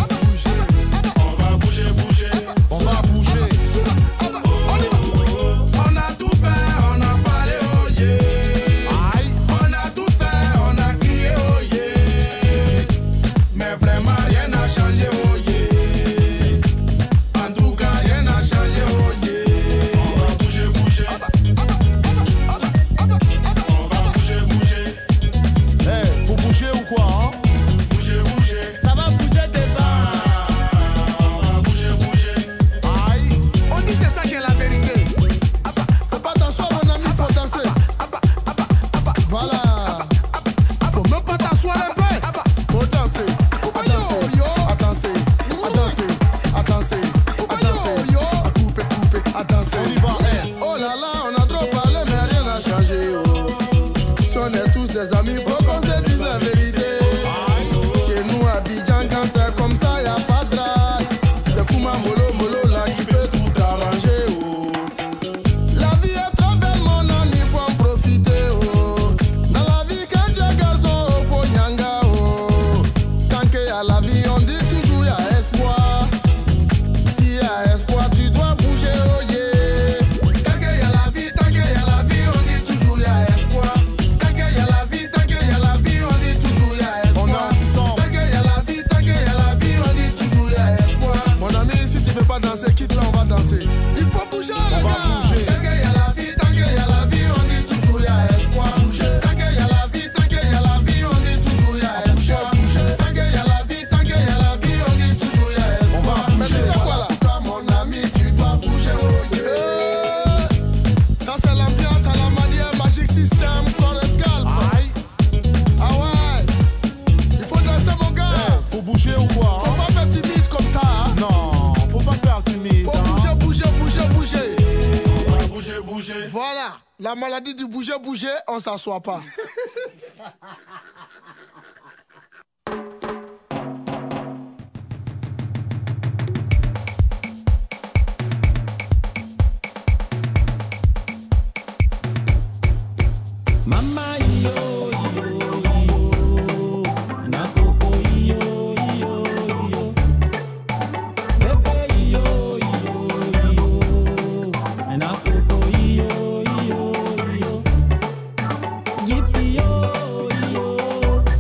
On a tout fait, on a parlé, oh yeah. On a tout fait, on a crié, oh yeah. Mais vraiment rien n'a changé, oh yeah. En tout cas rien n'a changé, oh yeah. On va bouger. On va bouger. Hey, faut bouger ou quoi, hein? Bouger. Ça va bouger devant. On va bouger. Aïe. On dit c'est ça qui est la vérité. Faut pas t'asseoir mon ami, faut danser. Voilà. Faut même pas t'asseoir un peu. Faut danser. À couper. À danser. On y va, hey. Oh là là, on a trop parlé mais rien n'a changé, oh. Si on est tous des amis, faut qu'on se dise la vérité. Chez nous à Abidjan, quand c'est comme ça, y'a pas de drague. C'est Kouma Molo là qui peut tout arranger, oh. La vie est trop belle, mon ami, faut en profiter, oh. Dans la vie, quand tu es garçon, faut nyanga, oh. Tant qu'il y a la vie, on dit toujours y'a espoir. S'il y a espoir, tu dois bouger, oh yeah. Tant qu'il y a la vie, on dit toujours y'a espoir. Tant qu'il y a la vie, on dit toujours y'a espoir. On est ensemble. Tant qu'il y a la vie, on dit toujours y'a espoir. Mon ami, si tu veux pas danser, quitte là, on va danser. Il faut bouger, On les va gars. bouger. Tant qu'il y a la vie, on dit toujours y'a espoir. Tant qu'il y a la vie, on dit toujours y'a espoir. Tant qu'il y a la vie, on dit toujours y'a espoir. On va Mais tu bouger. fais quoi là? Toi, mon ami, tu dois bouger, oh yeah. Ça c'est l'ambiance à la manière Magic System, Correscal. Aïe. Ah ouais. Il faut danser, mon gars. Faut bouger ou quoi, Faut hein? pas faire timide comme ça, hein. Non, faut pas faire timide. Faut hein. bouger. On va bouger. Voilà, la maladie du bouger, on s'assoit pas. Mama yo na koko yo bebe yo na koko yo yippee yo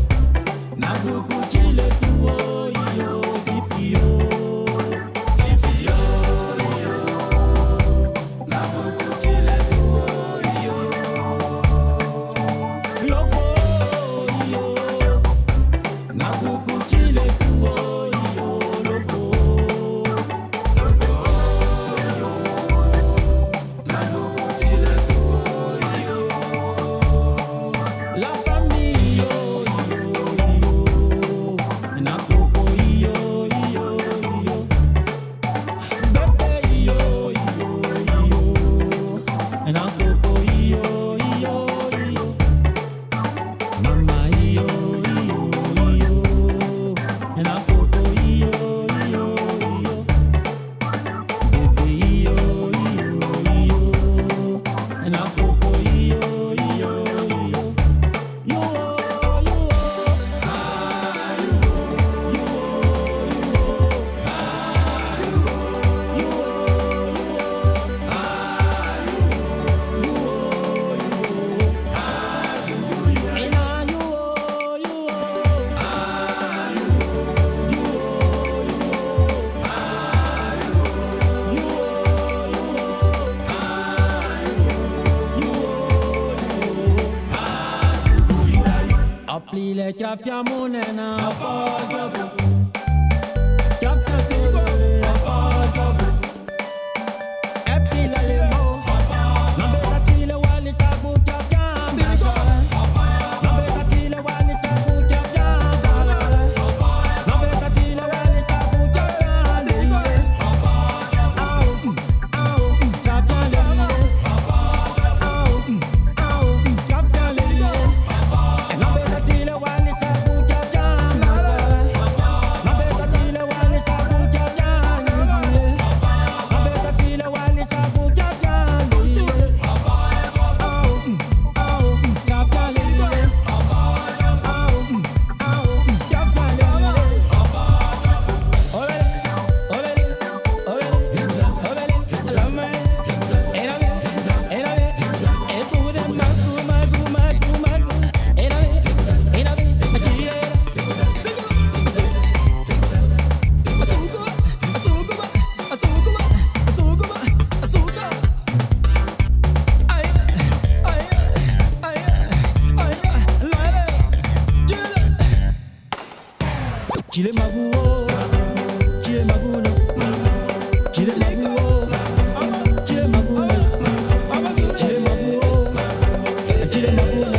le trapia monena. Chile maguo, chile magulo, chile maguo, chile magulo, chile maguo, chile magulo.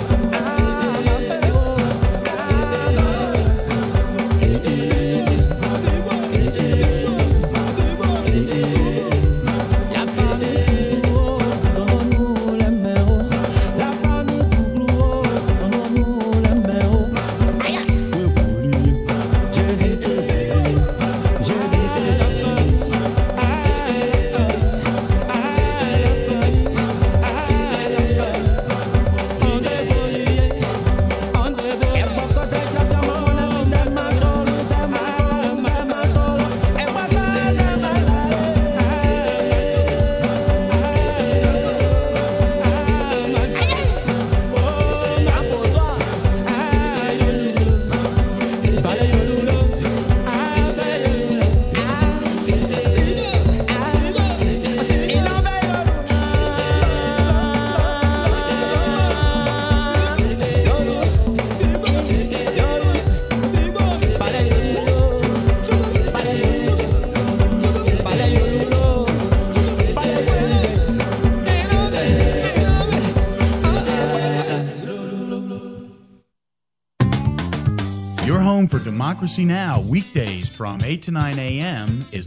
Your home for Democracy Now! Weekdays from 8 to 9 a.m. is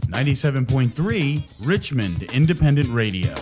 97.3 Richmond Independent Radio.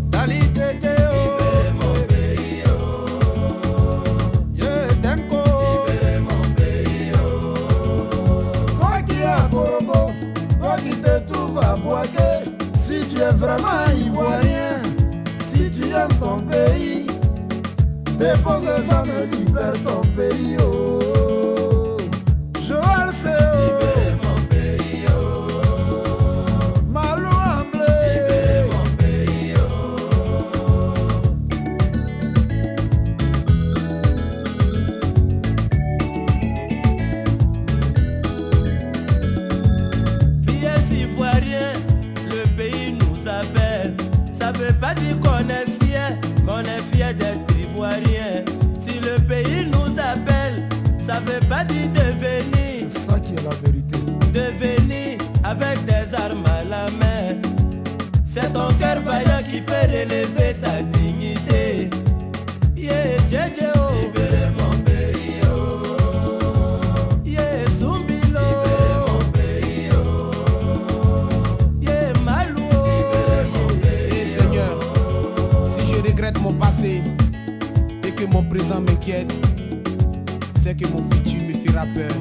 Tenko va boiter. Si tu es vraiment ivoirien, si tu aimes ton pays, tes pauvres hommes libèrent ton pays. Oh, Joël, c'est libérer mon pays. Oh, Malou Amblé, libérer mon pays. Pieds ivoiriens, le pays nous appelle. Ça veut pas dire qu'on est fier, mais on est fier d'être ivoirien. Si le pays nous appelle, ça veut pas dire de venir. C'est ça qui est la vérité. De venir avec des armes à la main. C'est ton cœur vaillant qui peut relever sa dignité. Yeah, Djedje, oh. Libérer mon pays, oh. Yeah, Zumbilo. Libérer mon pays, oh. Yeah, Malou, oh. Libérer mon pays, Eh Seigneur, si je regrette mon passé et que mon présent m'inquiète, c'est que mon futur me fera peur.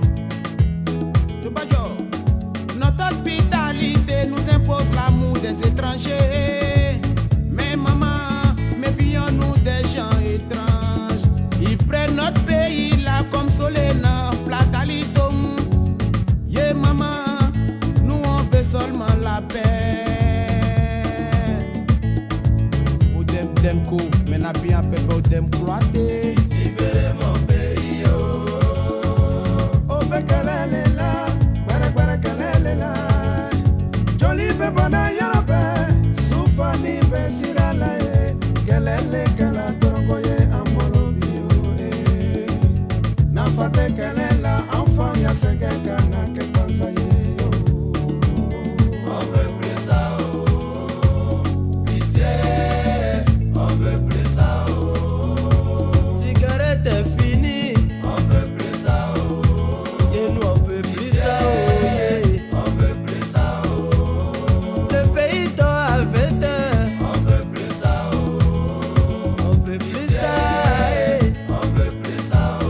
Tobajo, notre hospitalité nous impose l'amour des étrangers. Mais maman, méfions-nous des gens étranges. Ils prennent notre pays là comme Solena, Placalitum. Yeah maman, nous on veut seulement la paix. Odem demko, mais n'a bien peur odem cloité. Libérer mon pays, oh. Oh, Bekelele la, Gwere Kelele la. Joli bebona yorobe, Sufani besirala e. Kelele kela torongoye amolobi o e. Nafate kelela, enfant ya segeka na kekansa ye yo. On veut plus ça, oh. Pitié, on veut plus ça, oh. Cigarette est finie. On veut plus ça, oh. Et nous on veut plus ça, oh. Yeah. On veut plus ça, oh. Le pays dort à 20 heures. On veut plus ça, oh. On veut plus ça, eh. On veut plus ça, oh.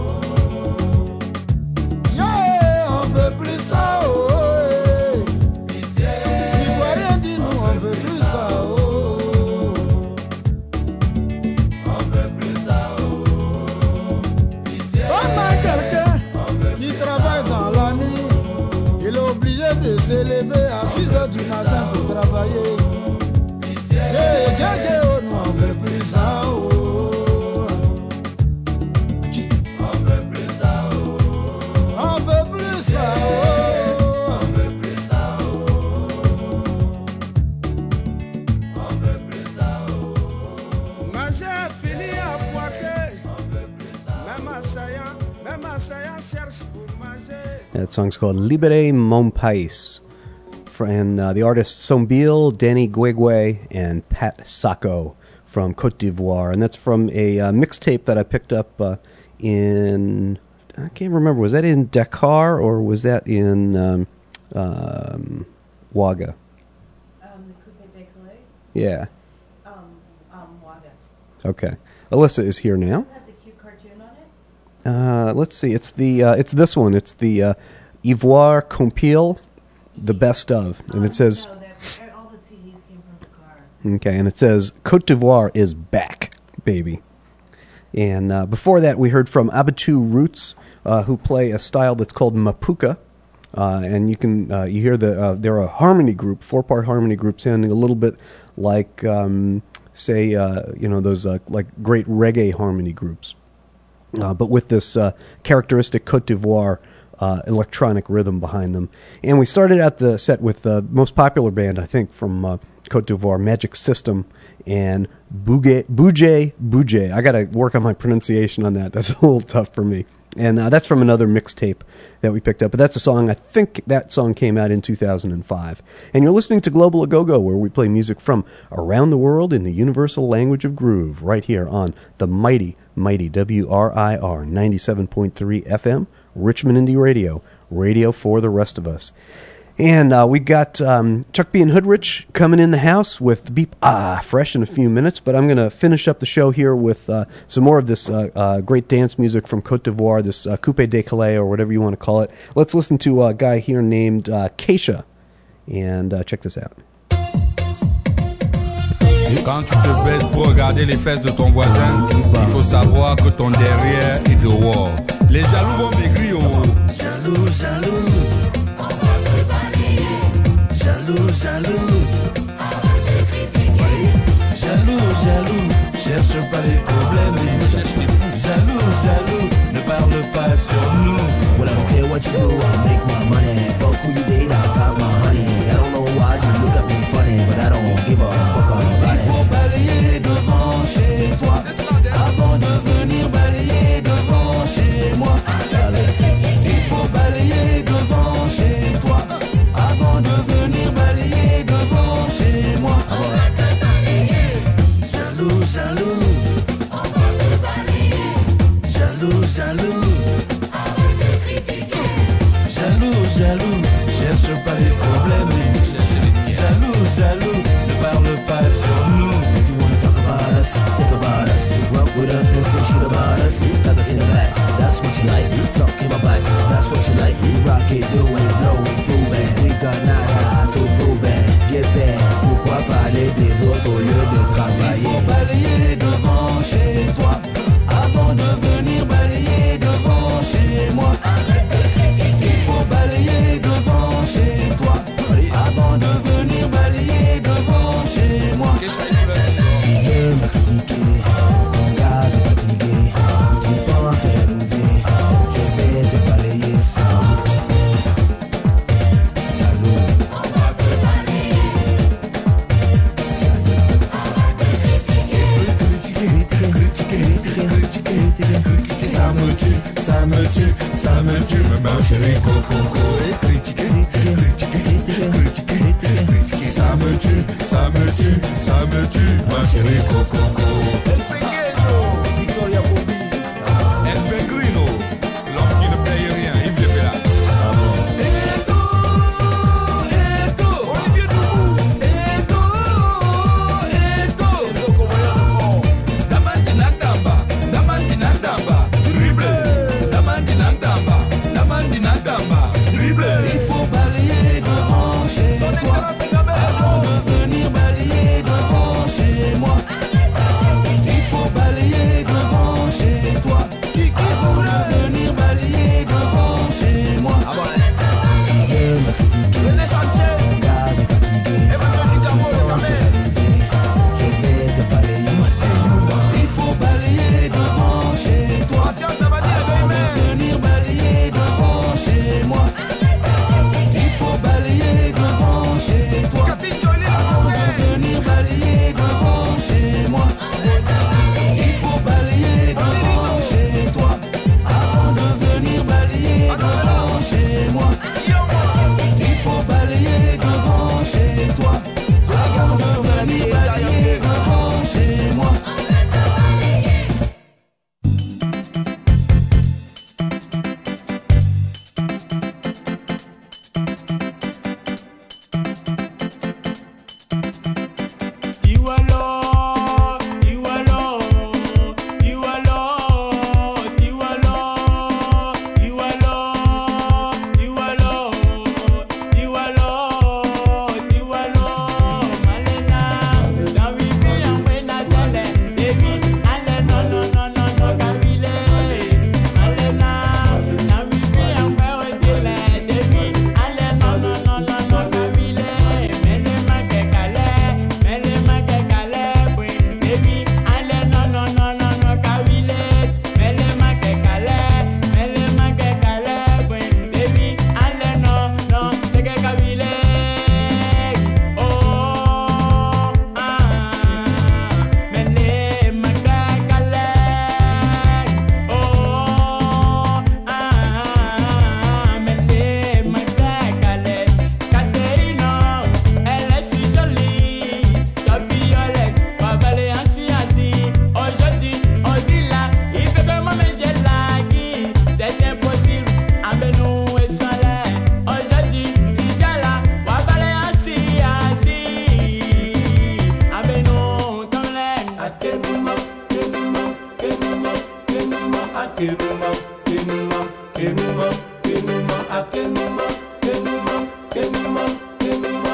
Yeah, on veut plus ça, oh. Pitié. Ivoirien dit nous, on veut plus ça, oh. On veut plus ça, oh. Pitié. On a quelqu'un qui travaille dans la nuit. Il est obligé de se lever à 6h du matin pour travailler. Yeah, yeah, yeah, oh, nous, on veut plus ça, oh. On veut plus ça, oh. On veut plus ça, oh. On veut plus ça, oh. On veut plus ça, oh. Manger fini à Poitiers. Même assaillant cherche pour manger. That song's called Libere Mon Pais. And the artists Sombil, Danny Guegwe, and Pat Sacco from Cote d'Ivoire. And that's from a mixtape that I picked up in, I can't remember, was that in Dakar or was that in Ouaga? Yeah. Okay. Alyssa is here now. Let's see. It's this one. It's the Ivoire Compile, the best of, and it says. Okay, and it says Cote d'Ivoire is back, baby. And before that, we heard from Abatou Roots, who play a style that's called Mapuka. And you can you hear they're a harmony group, 4-part harmony group, sounding a little bit like say those like great reggae harmony groups, but with this characteristic Cote d'Ivoire electronic rhythm behind them. And we started out the set with the most popular band, I think, from Cote d'Ivoire, Magic System, and Bouje. I got to work on my pronunciation on that. That's a little tough for me. And that's from another mixtape that we picked up. But that's a song, I think that song came out in 2005. And you're listening to Global A Go-Go, where we play music from around the world in the universal language of groove, right here on the mighty, mighty WRIR 97.3 FM, Richmond Indie Radio, radio for the rest of us. And we got Chuck B. and Hoodrich coming in the house with Beep Fresh in a few minutes, but I'm going to finish up the show here with some more of this great dance music from Cote d'Ivoire, this Coupé Décalé, or whatever you want to call it. Let's listen to a guy here named Keisha, And check this out. Quand tu te baisses pour regarder les fesses de ton voisin, il faut savoir que ton derrière est dehors. Les jaloux vont maigrir, oh. Jaloux, jaloux, on va te balayer. Jaloux, jaloux, on va te critiquer. Jaloux, jaloux, cherche pas les problèmes, cherche les fous. Jaloux, jaloux, ne parle pas sur nous. Well, I don't care what you do, I'll make my money. Fuck who you date, I'll pop my honey. I don't know why you look at me funny, but I don't give a fuck about it. Il faut balayer devant chez toi avant de venir balayer devant chez moi. Il faut balayer devant chez toi avant de venir balayer devant chez moi. Jaloux, jaloux, on va te balayer. Jaloux, jaloux, on va te critiquer. Jaloux, jaloux, cherche pas les problèmes, cherche les jaloux, jaloux, ne parle pas sur nous. You wanna talk about us, think about us, rub with us and say shit about us. Start to sit back, that's what you like. Talk in my back, that's what you like. Rock it, do it, blow it, prove it. We got nada to prove it. Get back, pourquoi parler des autres au lieu de travailler? Il faut balayer devant chez toi avant de venir balayer devant chez moi. Il faut balayer devant chez toi avant de venir balayer devant chez moi. Tu veux me critiquer, mon gaz est fatigué. Tu penses que j'ai losé, je vais te balayer sans. Jaloux, on va te balayer. Critiquer, ça me tue, ça me tue, ça me tue, ma chérie coco. Critiquer, ça me tue, ça me tue, ça me tue, ma chérie coco. El Pegrino, l'homme qui ne paye rien, Yves Lepera. Il faut balayer devant chez toi avant de venir balayer devant chez moi. Il faut balayer devant chez toi avant de venir balayer devant chez moi. Tu veux me critiquer, mon gaz est fatigué. Tu penses que j'ai losé, je vais te balayer sans. Il faut balayer devant chez toi avant de venir balayer devant chez moi. Il faut balayer devant chez toi avant de venir balayer devant chez moi. Il faut balayer devant chez toi avant de venir balayer devant chez moi. Il faut balayer devant chez toi avant de venir balayer devant chez moi. Kenuma, Kenuma, Kenuma, Kenuma, Kenuma, Kenuma.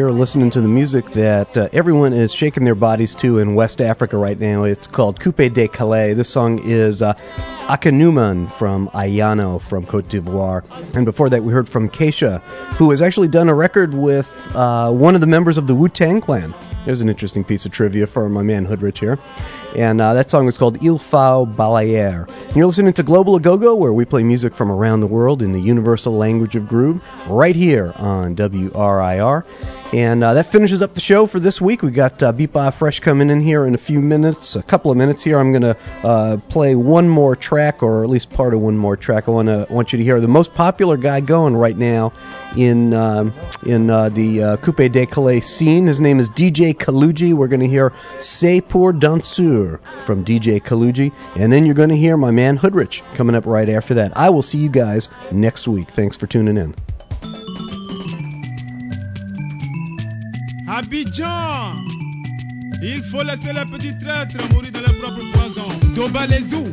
here listening to the music that everyone is shaking their bodies to in West Africa right now. It's called Coupé de Calais. This song is Akanuman from Ayano from Cote d'Ivoire. And before that, we heard from Keisha, who has actually done a record with one of the members of the Wu-Tang Clan. There's an interesting piece of trivia for my man Hoodrich here. And that song is called Il Faut Balayer. And you're listening to Global A-Go-Go, where we play music from around the world in the universal language of groove, right here on WRIR. And that finishes up the show for this week. We got Beatbot Fresh coming in here in a few minutes, a couple of minutes here. I'm going to play one more track, or at least part of one more track. I want you to hear the most popular guy going right now in the Coupé de Calais scene. His name is DJ Kaluji. We're going to hear C'est pour Danseur from DJ Kaluji. And then you're going to hear my man Hoodrich coming up right after that. I will see you guys next week. Thanks for tuning in. Abidjan, il faut laisser les petits traîtres mourir dans leur propre poison. Dobalezou.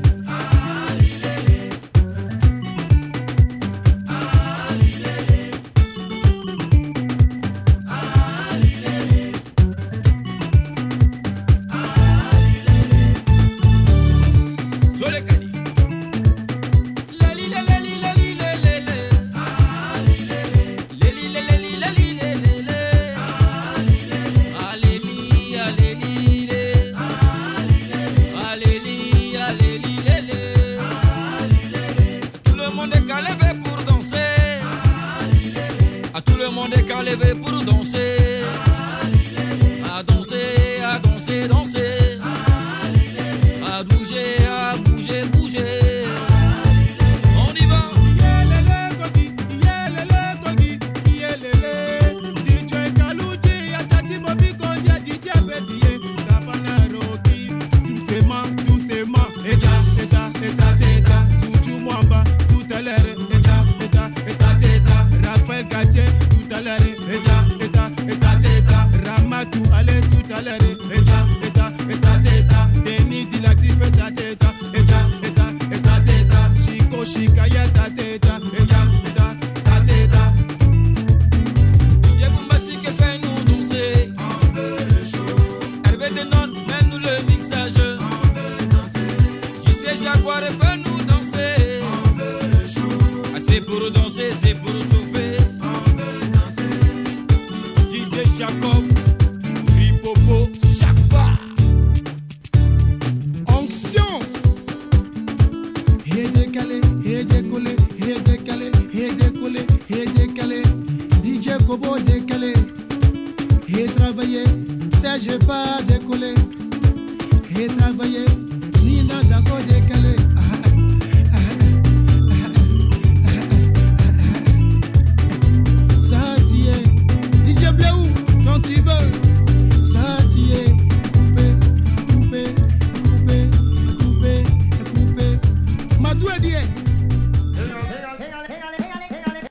J'ai pas décollé et travaillé, ni dans d'accord décalé.